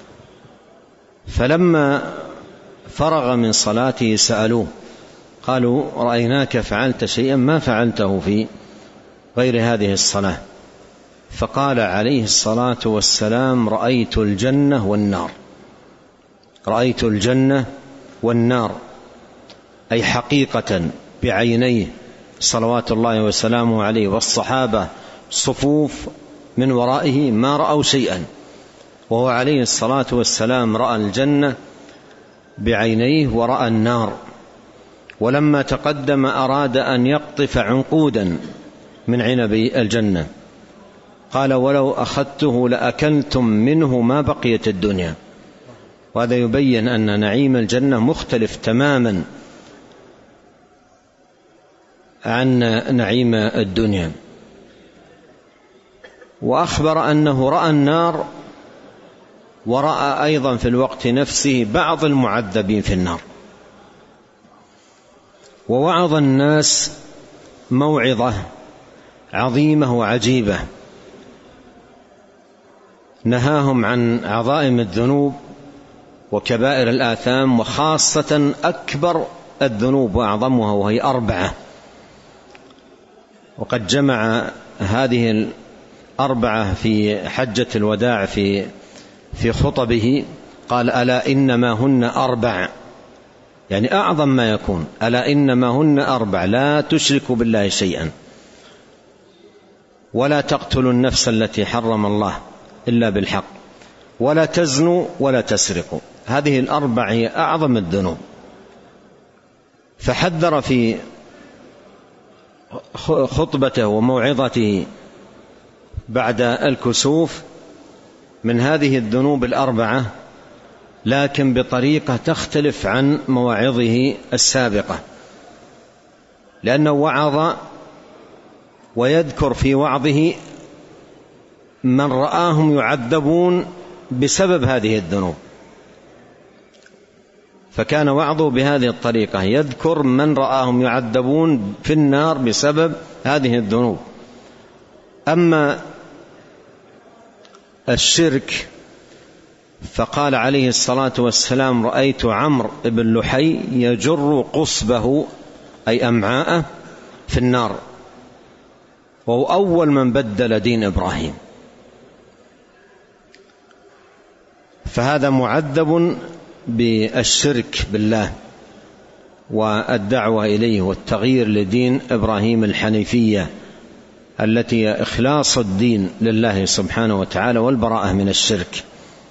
فلما فرغ من صلاته سألوه، قالوا: رأيناك فعلت شيئا ما فعلته في غير هذه الصلاة. فقال عليه الصلاة والسلام: رأيت الجنة والنار. رأيت الجنة والنار، أي حقيقة بعينيه صلوات الله وسلامه عليه، والصحابة صفوف من ورائه ما رأوا شيئا، وهو عليه الصلاة والسلام رأى الجنة بعينيه ورأى النار. ولما تقدم أراد أن يقطف عنقودا من عنب الجنة، قال ولو أخذته لأكلتم منه ما بقيت الدنيا. وهذا يبين أن نعيم الجنة مختلف تماما عن نعيم الدنيا. وأخبر أنه رأى النار ورأى أيضا في الوقت نفسه بعض المعذبين في النار، ووعظ الناس موعظة عظيمة وعجيبة، نهاهم عن عظائم الذنوب وكبائر الآثام، وخاصة أكبر الذنوب وأعظمها، وهي 4. وقد جمع هذه 4 في حجة الوداع في خطبه، قال ألا إنما هن 4، يعني أعظم ما يكون. ألا إنما هن 4: لا تشركوا بالله شيئا، ولا تقتلوا النفس التي حرم الله إلا بالحق، ولا تزنوا، ولا تسرقوا. هذه 4 هي أعظم الذنوب. فحذر في خطبته وموعظته بعد الكسوف من هذه الذنوب 4، لكن بطريقة تختلف عن مواعظه السابقة، لأنه وعظ ويذكر في وعظه من رآهم يعذبون بسبب هذه الذنوب، فكان وعظه بهذه الطريقة، يذكر من رآهم يعذبون في النار بسبب هذه الذنوب. أما الشرك فقال عليه الصلاة والسلام: رأيت عمرو بن لحي يجر قصبه أي أمعاءه في النار، وهو أول من بدل دين إبراهيم. فهذا معذب بالشرك بالله والدعوة إليه والتغيير لدين إبراهيم الحنيفية، التي هي إخلاص الدين لله سبحانه وتعالى والبراءة من الشرك.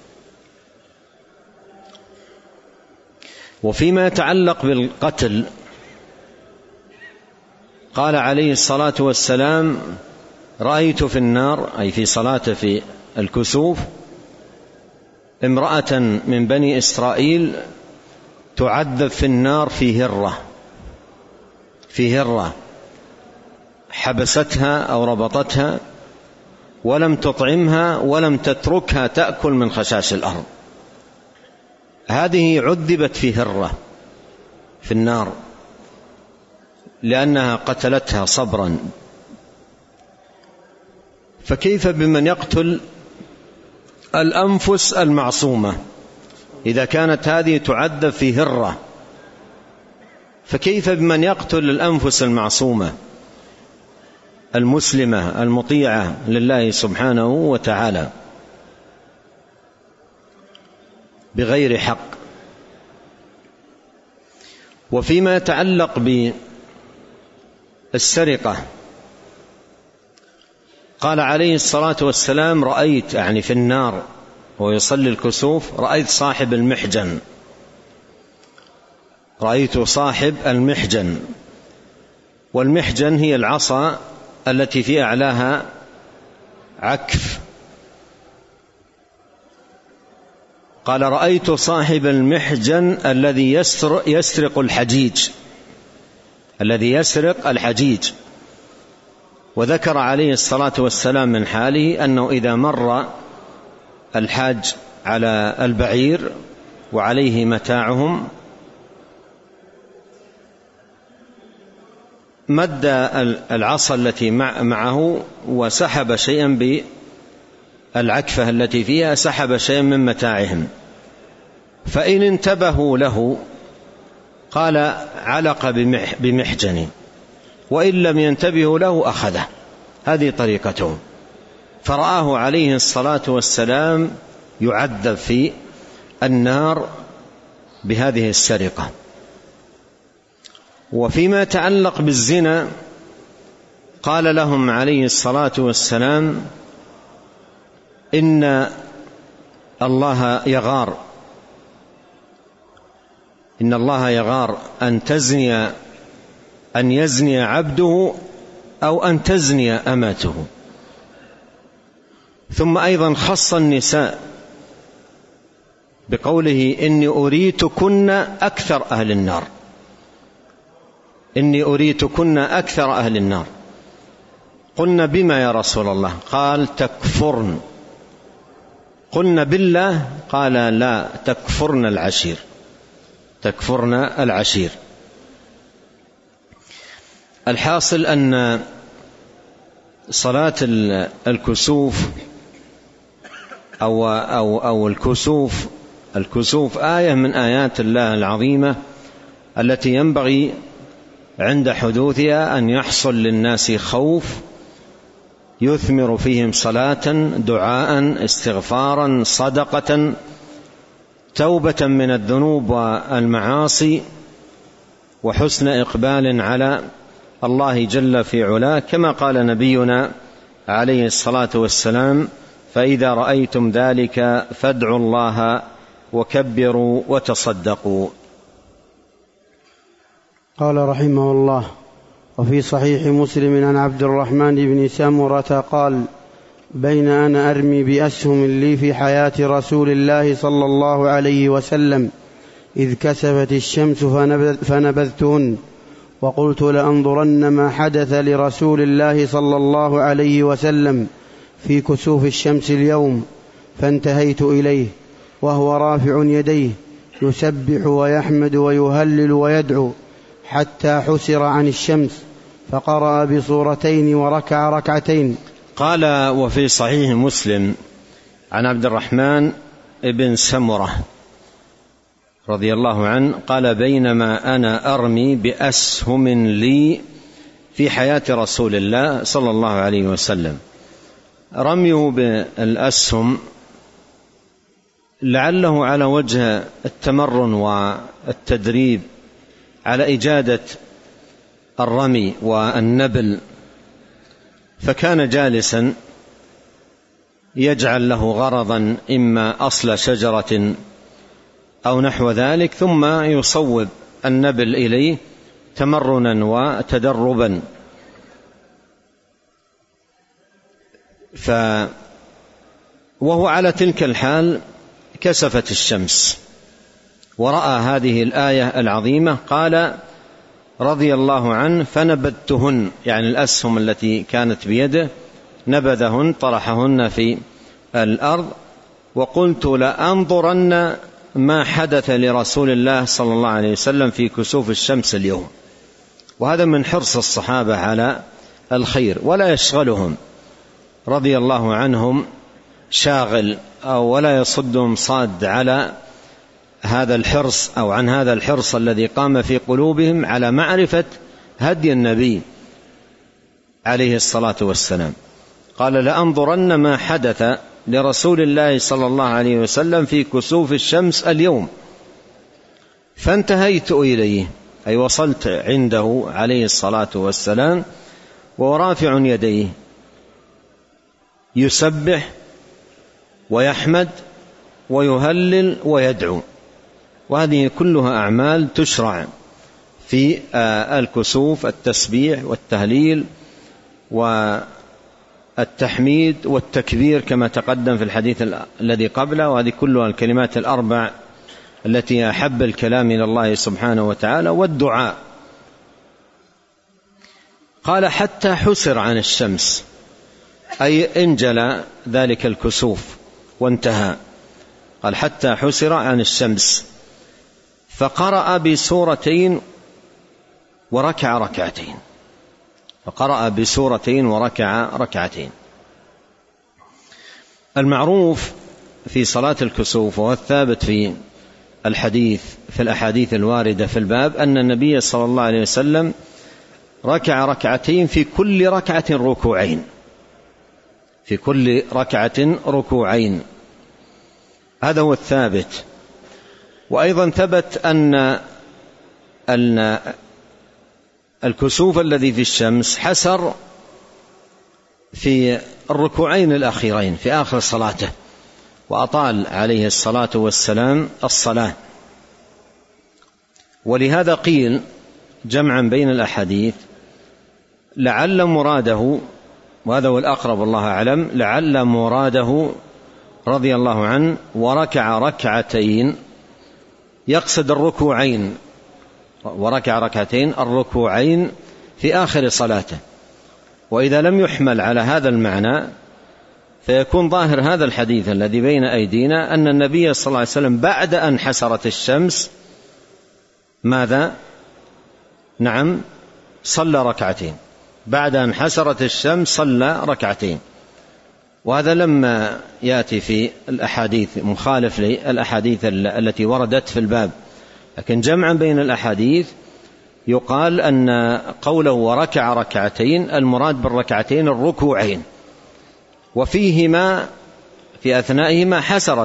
وفيما يتعلق بالقتل قال عليه الصلاة والسلام: رأيت في النار، أي في صلاته في الكسوف، امرأة من بني إسرائيل تعذب في النار في هرة حبستها أو ربطتها ولم تطعمها ولم تتركها تأكل من خشاش الأرض. هذه عذبت في هرة في النار لأنها قتلتها صبرا، فكيف بمن يقتل الأنفس المعصومة؟ إذا كانت هذه تعذب في هرة، فكيف بمن يقتل الأنفس المعصومة المسلمة المطيعة لله سبحانه وتعالى بغير حق؟ وفيما يتعلق بالسرقة قال عليه الصلاة والسلام: رأيت، يعني في النار ويصلي الكسوف، رأيت صاحب المحجن، رأيت صاحب المحجن. والمحجن هي العصا التي في أعلاها عكف. قال: رأيت صاحب المحجن الذي يسرق الحجيج، الذي يسرق الحجيج. وذكر عليه الصلاة والسلام من حاله أنه إذا مر الحاج على البعير وعليه متاعهم مد العصا التي معه وسحب شيئا بالعكفة التي فيها، سحب شيئا من متاعهم، فإن انتبهوا له قال: علق بمحجني، وإن لم ينتبهوا له أخذه. هذه طريقته. فرآه عليه الصلاة والسلام يعذب في النار بهذه السرقة. وفيما يتعلق بالزنا قال لهم عليه الصلاة والسلام: إن الله يغار أن يزني عبده أو أن تزني أمته. ثم أيضا خص النساء بقوله إني أريتكن أكثر أهل النار، إني أريتكن أكثر أهل النار. قلنا بما يا رسول الله؟ قال تكفرن. قلنا بالله؟ قال لا، تكفرن العشير، تكفرن العشير. الحاصل أن صلاة الكسوف أو الكسوف آية من آيات الله العظيمة التي ينبغي عند حدوثها أن يحصل للناس خوف يثمر فيهم صلاة، دعاء، استغفارا، صدقة، توبة من الذنوب والمعاصي، وحسن إقبال على الله جل في علاه، كما قال نبينا عليه الصلاة والسلام: فإذا رأيتم ذلك فادعوا الله وكبروا وتصدقوا. قال رحمه الله: وفي صحيح مسلم عن عبد الرحمن بن سمرة قال: بين أنا أرمي بأسهم لي في حياة رسول الله صلى الله عليه وسلم إذ كسفت الشمس فنبذتهن، وقلت لأنظرن ما حدث لرسول الله صلى الله عليه وسلم في كسوف الشمس اليوم، فانتهيت إليه وهو رافع يديه يسبح ويحمد ويهلل ويدعو حتى حسر عن الشمس، فقرأ بسورتين وركع ركعتين. قال: وفي صحيح مسلم عن عبد الرحمن بن سمرة رضي الله عنه قال: بينما أنا أرمي بأسهم لي في حياة رسول الله صلى الله عليه وسلم. رميه بالأسهم لعله على وجه التمرن والتدريب على إجادة الرمي والنبل، فكان جالسا يجعل له غرضا، إما أصل شجرة أو نحو ذلك، ثم يصوب النبل إليه تمرنا وتدربا. وهو على تلك الحال كسفت الشمس ورأى هذه الآية العظيمة. قال رضي الله عنه: فنبذتهن، يعني الأسهم التي كانت بيده نبذهن، طرحهن في الأرض، وقلت لأنظرن ما حدث لرسول الله صلى الله عليه وسلم في كسوف الشمس اليوم. وهذا من حرص الصحابة على الخير، ولا يشغلهم رضي الله عنهم شاغل أو ولا يصدهم صاد على هذا الحرص أو عن هذا الحرص الذي قام في قلوبهم على معرفة هدي النبي عليه الصلاة والسلام. قال: لأنظرن ما حدث لرسول الله صلى الله عليه وسلم في كسوف الشمس اليوم، فانتهيت إليه، أي وصلت عنده عليه الصلاة والسلام ورافع يديه يسبح ويحمد ويهلل ويدعو. وهذه كلها أعمال تشرع في الكسوف: التسبيح والتهليل والتحميد والتكبير كما تقدم في الحديث الذي قبله. وهذه كلها الكلمات الأربع التي أحب الكلام إلى الله سبحانه وتعالى، والدعاء. قال: حتى حسر عن الشمس، أي انجلى ذلك الكسوف وانتهى. قال: حتى حسر عن الشمس، فقرأ بسورتين وركع ركعتين. فقرأ بسورتين وركع ركعتين. المعروف في صلاة الكسوف وهو الثابت في الأحاديث الواردة في الباب أن النبي صلى الله عليه وسلم ركع ركعتين في كل ركعة ركوعين، في كل ركعة ركوعين. هذا هو الثابت. وأيضا ثبت أن الكسوف الذي في الشمس حسر في الركوعين الأخيرين في آخر صلاته، وأطال عليه الصلاة والسلام الصلاة. ولهذا قيل جمعا بين الأحاديث لعل مراده، وهذا هو الأقرب والله أعلم، لعل مراده رضي الله عنه وركع ركعتين يقصد الركوعين، وركع ركعتين الركوعين في آخر صلاته. وإذا لم يحمل على هذا المعنى فيكون ظاهر هذا الحديث الذي بين أيدينا أن النبي صلى الله عليه وسلم بعد أن حسرت الشمس ماذا؟ نعم، صلى ركعتين. بعد أن حسرت الشمس صلى ركعتين، وهذا لما يأتي في الأحاديث مخالف للأحاديث التي وردت في الباب. لكن جمعا بين الأحاديث يقال أن قوله وركع ركعتين المراد بالركعتين الركوعين، وفيهما في أثنائهما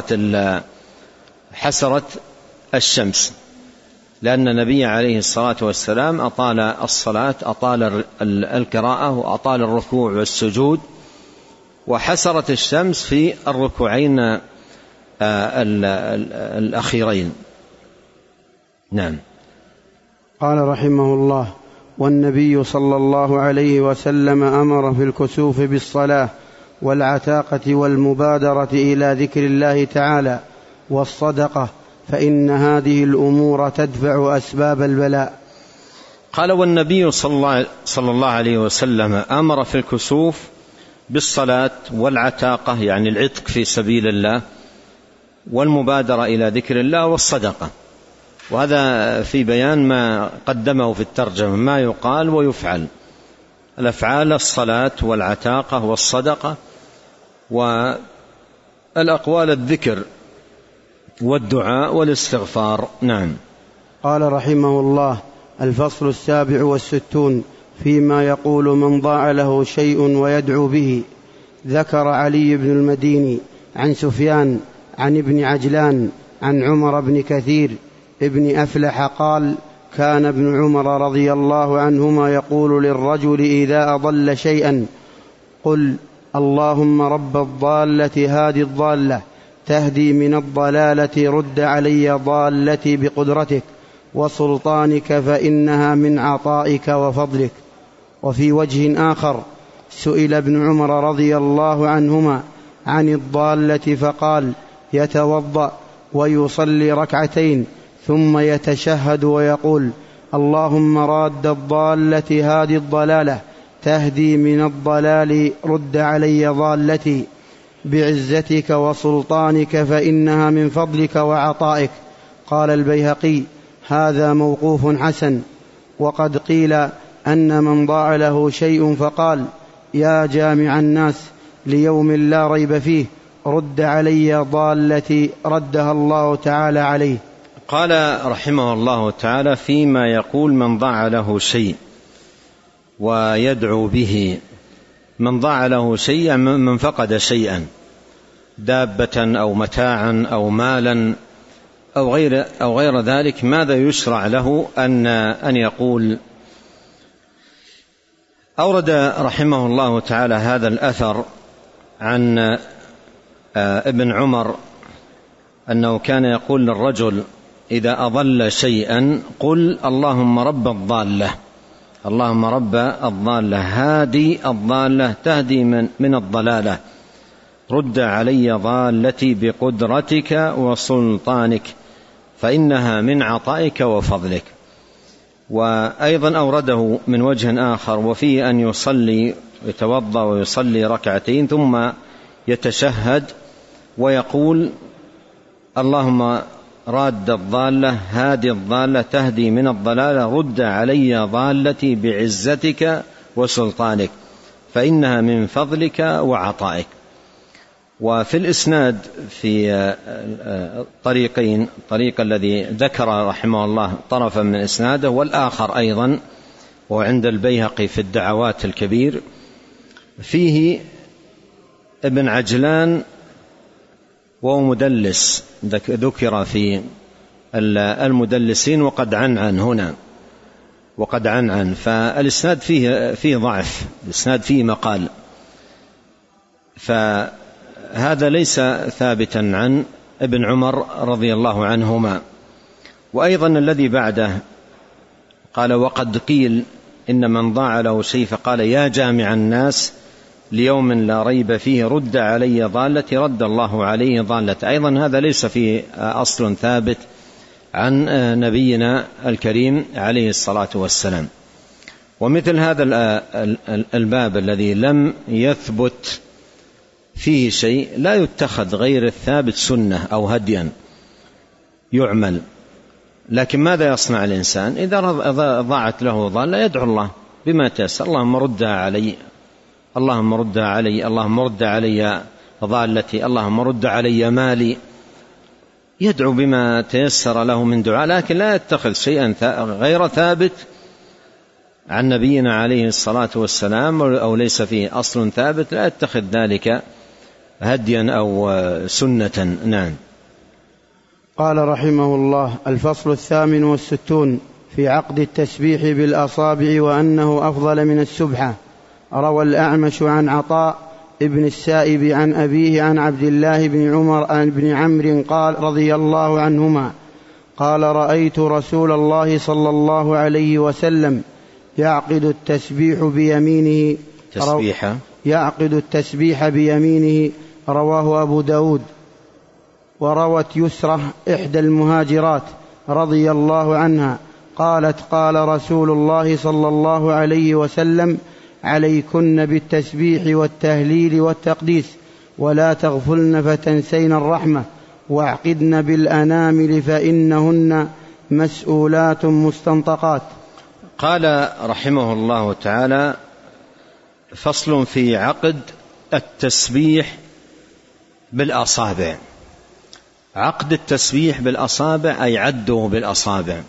حسرت الشمس، لأن النبي عليه الصلاة والسلام أطال الصلاة، أطال القراءة، وأطال الركوع والسجود، وحسرت الشمس في الركوعين الأخيرين. نعم. قال رحمه الله: والنبي صلى الله عليه وسلم أمر في الكسوف بالصلاة والعتاقة والمبادرة إلى ذكر الله تعالى والصدقة، فإن هذه الأمور تدفع أسباب البلاء. قال: والنبي صلى الله عليه وسلم أمر في الكسوف بالصلاة والعتاقة، يعني العتق في سبيل الله، والمبادرة إلى ذكر الله والصدقة. وهذا في بيان ما قدمه في الترجمة، ما يقال ويفعل، الأفعال الصلاة والعتاقة والصدقة، والأقوال الذكر والدعاء والاستغفار. نعم. قال رحمه الله: الفصل 67 فيما يقول من ضاع له شيء ويدعو به. ذكر علي بن المديني عن سفيان عن ابن عجلان عن عمر بن كثير ابن أفلح قال: كان ابن عمر رضي الله عنهما يقول للرجل إذا أضل شيئا: قل اللهم رب الضالة هذه الضالة تهدي من الضلالة رد علي ضالتي بقدرتك وسلطانك فإنها من عطائك وفضلك. وفي وجه آخر سئل ابن عمر رضي الله عنهما عن الضالة فقال: يتوضأ ويصلي ركعتين ثم يتشهد ويقول: اللهم راد الضالة هذه الضلالة تهدي من الضلال رد علي ضالتي بعزتك وسلطانك فإنها من فضلك وعطائك. قال البيهقي: هذا موقوف حسن. وقد قيل أن من ضاع له شيء فقال: يا جامع الناس ليوم لا ريب فيه رد علي ضالتي ردها الله تعالى عليه. قال رحمه الله تعالى: فيما يقول من ضاع له شيء ويدعو به. من ضاع له شيء من فقد شيئا، دابة أو متاعا أو مالا أو غير ذلك، ماذا يشرع له أن يقول؟ أورد رحمه الله تعالى هذا الأثر عن ابن عمر أنه كان يقول للرجل إذا أضل شيئا: قل اللهم رب الضالة، اللهم رب الضالة هادي الضالة تهدي من الضلالة رد علي ضالتي بقدرتك وسلطانك فإنها من عطائك وفضلك. وأيضا أورده من وجه آخر: وفيه أن يصلي يتوضأ ويصلي ركعتين ثم يتشهد ويقول: اللهم راد الضالة هادي الضالة تهدي من الضلالة رد علي ضالتي بعزتك وسلطانك فإنها من فضلك وعطائك. وفي الإسناد في طريقين، الطريق الذي ذكر رحمه الله طرفا من إسناده، والآخر أيضا وعند البيهقي في الدعوات الكبير، فيه ابن عجلان وهو مدلس، ذكر في المدلسين وقد عنعن هنا، وقد عنعن، فالإسناد فيه ضعف، الإسناد فيه مقال. فهذا ليس ثابتا عن ابن عمر رضي الله عنهما. وأيضا الذي بعده قال: وقد قيل إن من ضاع له شيء فقال: يا جامع الناس ليوم لا ريب فيه رد علي ضالتي رد الله عليه ضالتي. أيضا هذا ليس فيه أصل ثابت عن نبينا الكريم عليه الصلاة والسلام. ومثل هذا الباب الذي لم يثبت فيه شيء لا يتخذ غير الثابت سنة أو هديا يعمل. لكن ماذا يصنع الإنسان إذا ضاعت له ضالة؟ يدعو الله بما تيسر: اللهم ردها علي، اللهم ردها علي، اللهم رد علي ضالتي، اللهم رد علي مالي. يدعو بما تيسر له من دعاء، لكن لا يتخذ شيئا غير ثابت عن نبينا عليه الصلاة والسلام أو ليس فيه أصل ثابت، لا يتخذ ذلك هديا أو سنة. نعم. قال رحمه الله: الفصل 68 في عقد التسبيح بالأصابع وأنه أفضل من السبحة. روى الأعمش عن عطاء ابن السائب عن أبيه عن عبد الله بن عمر بن عمرو قال رضي الله عنهما قال: رأيت رسول الله صلى الله عليه وسلم يعقد التسبيح بيمينه يعقد التسبيح بيمينه. رواه أبو داود. وروت يسرة إحدى المهاجرات رضي الله عنها قالت: قال رسول الله صلى الله عليه وسلم: عليكن بالتسبيح والتهليل والتقديس ولا تغفلن فتنسين الرحمة، واعقدن بالأنامل فإنهن مسؤولات مستنطقات. قال رحمه الله تعالى: فصل في عقد التسبيح بالأصابع. عقد التسبيح بالأصابع أي عده بالأصابع،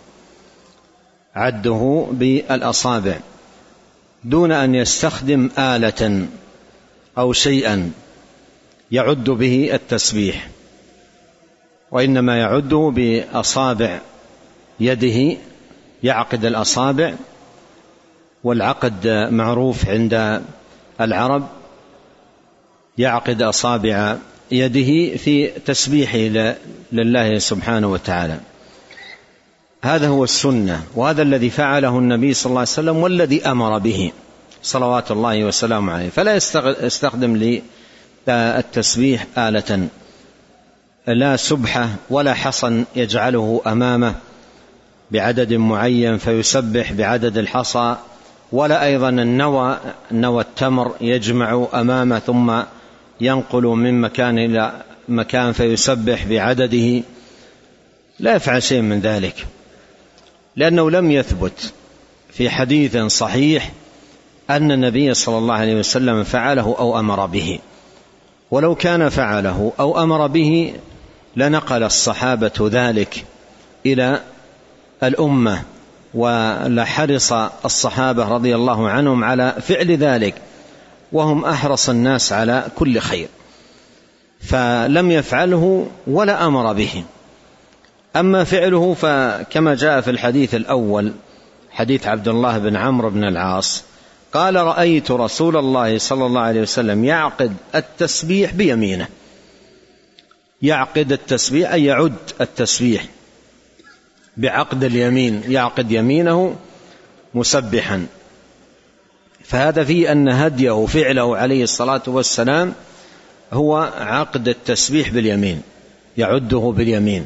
عده بالأصابع دون أن يستخدم آلة أو شيئا يعد به التسبيح، وإنما يعده بأصابع يده. يعقد الأصابع، والعقد معروف عند العرب، يعقد أصابع يده في تسبيحه لله سبحانه وتعالى. هذا هو السنة، وهذا الذي فعله النبي صلى الله عليه وسلم والذي أمر به صلوات الله وسلامه عليه. فلا يستخدم للتسبيح آلة، لا سبحة ولا حصن يجعله أمامه بعدد معين فيسبح بعدد الحصى، ولا أيضا النوى التمر يجمع أمامه ثم ينقل من مكان إلى مكان فيسبح بعدده. لا يفعل شيء من ذلك، لأنه لم يثبت في حديث صحيح أن النبي صلى الله عليه وسلم فعله أو أمر به. ولو كان فعله أو أمر به لنقل الصحابة ذلك إلى الأمة، ولحرص الصحابة رضي الله عنهم على فعل ذلك، وهم أحرص الناس على كل خير، فلم يفعله ولا أمر به. أما فعله فكما جاء في الحديث الأول، حديث عبد الله بن عمرو بن العاص قال: رأيت رسول الله صلى الله عليه وسلم يعقد التسبيح بيمينه. يعقد التسبيح أي يعد التسبيح بعقد اليمين، يعقد يمينه مسبحا. فهذا فيه أن هديه فعله عليه الصلاة والسلام هو عقد التسبيح باليمين، يعده باليمين.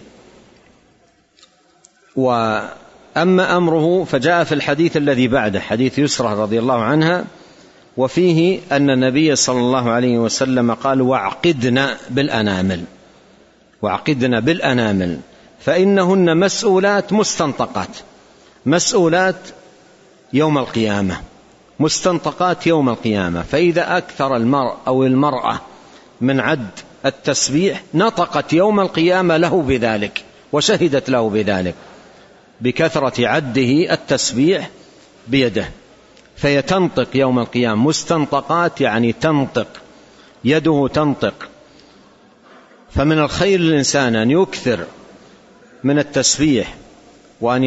وأما أمره فجاء في الحديث الذي بعده، حديث يسرة رضي الله عنها، وفيه أن النبي صلى الله عليه وسلم قال: واعقدنا بالأنامل، واعقدنا بالأنامل فإنهن مسؤولات مستنطقات، مسؤولات يوم القيامة، مستنطقات يوم القيامة. فإذا أكثر المرء أو المرأة من عد التسبيح نطقت يوم القيامة له بذلك وشهدت له بذلك بكثرة عده التسبيح بيده، فيتنطق يوم القيامة. مستنطقات يعني تنطق، يده تنطق. فمن الخير للإنسان أن يكثر من التسبيح وأن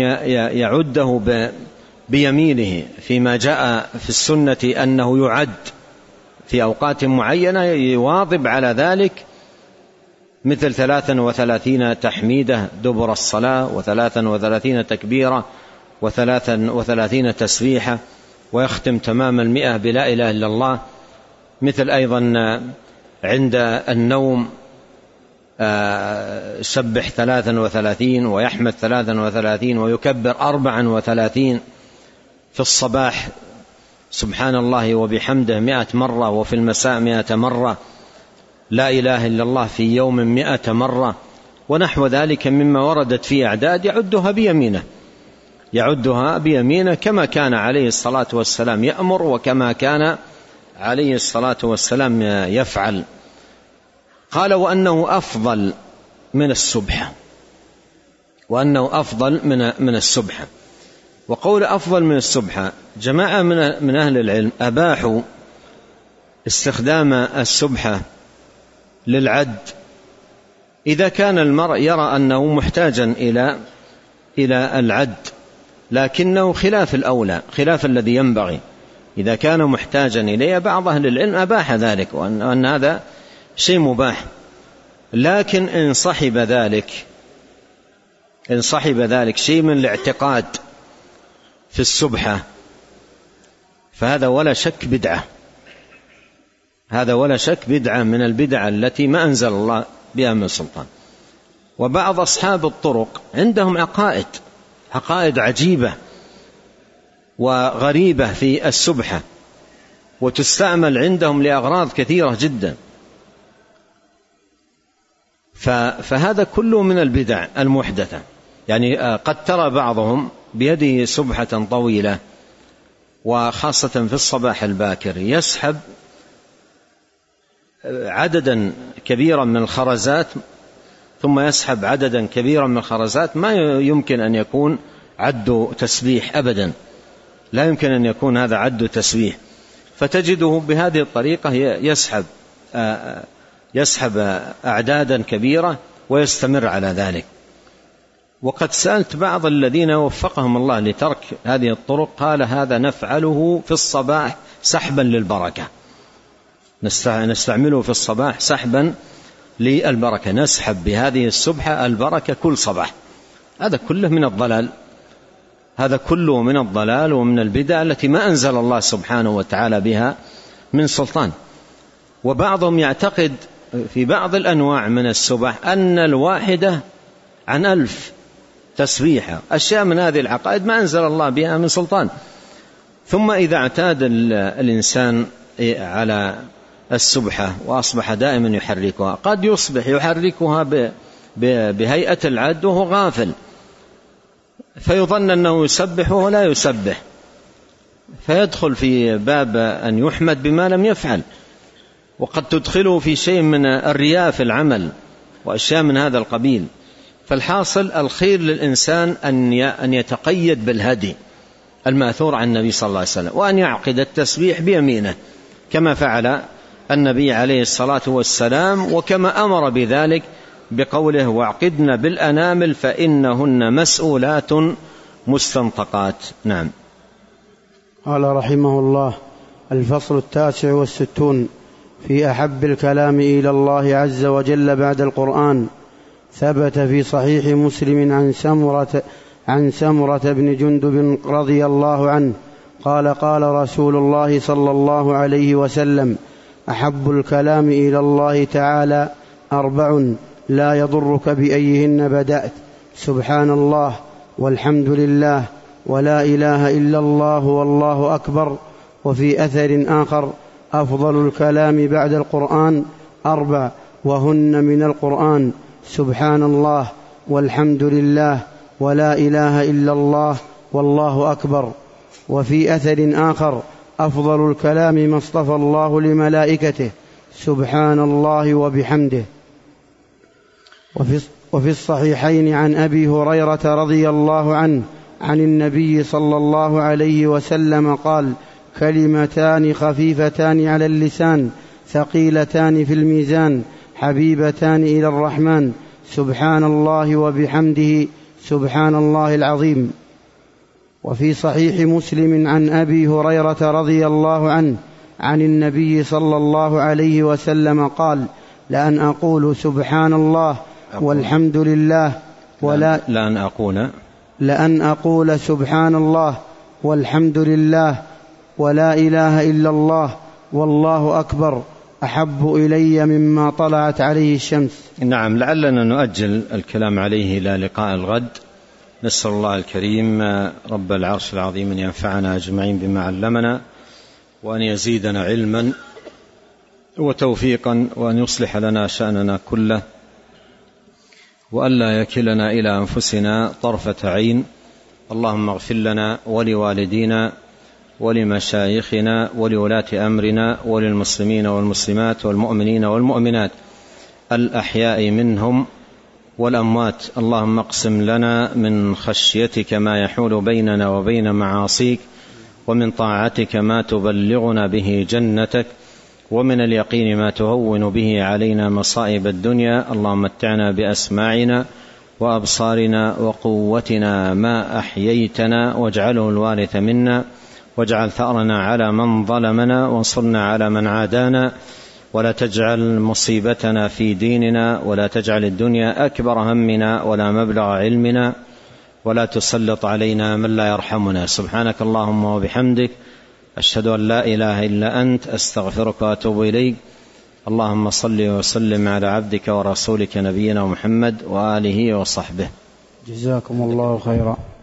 يعده بيمينه، فيما جاء في السنة أنه يعد في أوقات معينة يواظب على ذلك، مثل 33 تحميدة دبر الصلاة، و33 تكبيرة، و33 تسبيحة، ويختم تمام 100 بلا إله إلا الله. مثل أيضا عند النوم سبح 33 ويحمد 33 ويكبر 34. في الصباح سبحان الله وبحمده 100 مرة، وفي المساء 100 مرة، لا إله إلا الله في يوم 100 مرة، ونحو ذلك مما وردت في أعداد يعدها بيمينه كما كان عليه الصلاة والسلام يأمر، وكما كان عليه الصلاة والسلام يفعل. قال وأنه أفضل من السبحة. وقول أفضل من السبحة، جماعة من أهل العلم أباحوا استخدام السبحة للعد إذا كان المرء يرى أنه محتاجا إلى العد، لكنه خلاف الأولى، خلاف الذي ينبغي. إذا كان محتاجا إليه بعض أهل العلم أباح ذلك، وأن هذا شيء مباح. لكن إن صحب ذلك شيء من الاعتقاد في السبحة فهذا ولا شك بدعة، من البدع التي ما أنزل الله بها من سلطان. وبعض أصحاب الطرق عندهم عقائد عجيبة وغريبة في السبحة، وتستعمل عندهم لأغراض كثيرة جدا. فهذا كله من البدع المحدثة. يعني قد ترى بعضهم بيده سبحة طويلة، وخاصة في الصباح الباكر يسحب عددا كبيرا من الخرزات، ثم يسحب عددا كبيرا من الخرزات ما يمكن أن يكون عد تسبيح أبدا، لا يمكن أن يكون هذا عد تسبيح. فتجده بهذه الطريقة يسحب أعدادا كبيرة ويستمر على ذلك. وقد سألت بعض الذين وفقهم الله لترك هذه الطرق، قال هذا نفعله في الصباح سحبا للبركة، نستعمله في الصباح سحبا للبركة، نسحب بهذه السبحة البركة كل صباح. هذا كله من الضلال ومن البدع التي ما أنزل الله سبحانه وتعالى بها من سلطان. وبعضهم يعتقد في بعض الأنواع من السبح أن الواحدة عن 1000 تسبيحة، أشياء من هذه العقائد ما أنزل الله بها من سلطان. ثم إذا اعتاد الإنسان على السبحة وأصبح دائما يحركها، قد يصبح يحركها بهيئة العد وهو غافل، فيظن أنه يسبح وهو لا يسبح، فيدخل في باب أن يحمد بما لم يفعل، وقد تدخله في شيء من الرياء في العمل وأشياء من هذا القبيل. فالحاصل الخير للإنسان أن يتقيد بالهدي المأثور عن النبي صلى الله عليه وسلم، وأن يعقد التسبيح بيمينه كما فعل النبي عليه الصلاة والسلام، وكما أمر بذلك بقوله واعقدن بالأنامل فإنهن مسؤولات مستنطقات. نعم. قال رحمه الله: الفصل 69 في أحب الكلام إلى الله عز وجل بعد القرآن. ثبت في صحيح مسلم عن سمرة بن جندب رضي الله عنه قال: قال رسول الله صلى الله عليه وسلم: أحب الكلام إلى الله تعالى 4 لا يضرك بأيهن بدأت: سبحان الله، والحمد لله، ولا إله إلا الله، والله أكبر. وفي أثر آخر: أفضل الكلام بعد القرآن 4 وهن من القرآن: سبحان الله، والحمد لله، ولا إله إلا الله، والله أكبر. وفي أثر آخر: أفضل الكلام ما اصطفى الله لملائكته: سبحان الله وبحمده. وفي الصحيحين عن أبي هريرة رضي الله عنه عن النبي صلى الله عليه وسلم قال: كلمتان خفيفتان على اللسان ثقيلتان في الميزان حبيبتان إلى الرحمن: سبحان الله وبحمده، سبحان الله العظيم. وفي صحيح مسلم عن أبي هريرة رضي الله عنه عن النبي صلى الله عليه وسلم قال: لأن أقول سبحان الله والحمد لله لأن أقول سبحان الله والحمد لله ولا إله إلا الله والله أكبر أحب إلي مما طلعت عليه الشمس. نعم، لعلنا نؤجل الكلام عليه إلى لقاء الغد. نسأل الله الكريم رب العرش العظيم أن ينفعنا أجمعين بما علمنا، وأن يزيدنا علما وتوفيقا، وأن يصلح لنا شأننا كله، وألا يكلنا إلى أنفسنا طرفة عين. اللهم اغفر لنا ولوالدينا ولمشايخنا ولولاة أمرنا وللمسلمين والمسلمات والمؤمنين والمؤمنات الأحياء منهم والأموات. اللهم اقسم لنا من خشيتك ما يحول بيننا وبين معاصيك، ومن طاعتك ما تبلغنا به جنتك، ومن اليقين ما تهون به علينا مصائب الدنيا. اللهم متعنا بأسماعنا وأبصارنا وقوتنا ما أحييتنا، واجعله الوارث منا، واجعل ثأرنا على من ظلمنا، وانصرنا على من عادانا، ولا تجعل مصيبتنا في ديننا، ولا تجعل الدنيا أكبر همنا ولا مبلغ علمنا، ولا تسلط علينا من لا يرحمنا. سبحانك اللهم وبحمدك، أشهد أن لا إله إلا أنت، أستغفرك وأتوب إليك. اللهم صل وسلم على عبدك ورسولك نبينا محمد وآله وصحبه. جزاكم الله خيرا.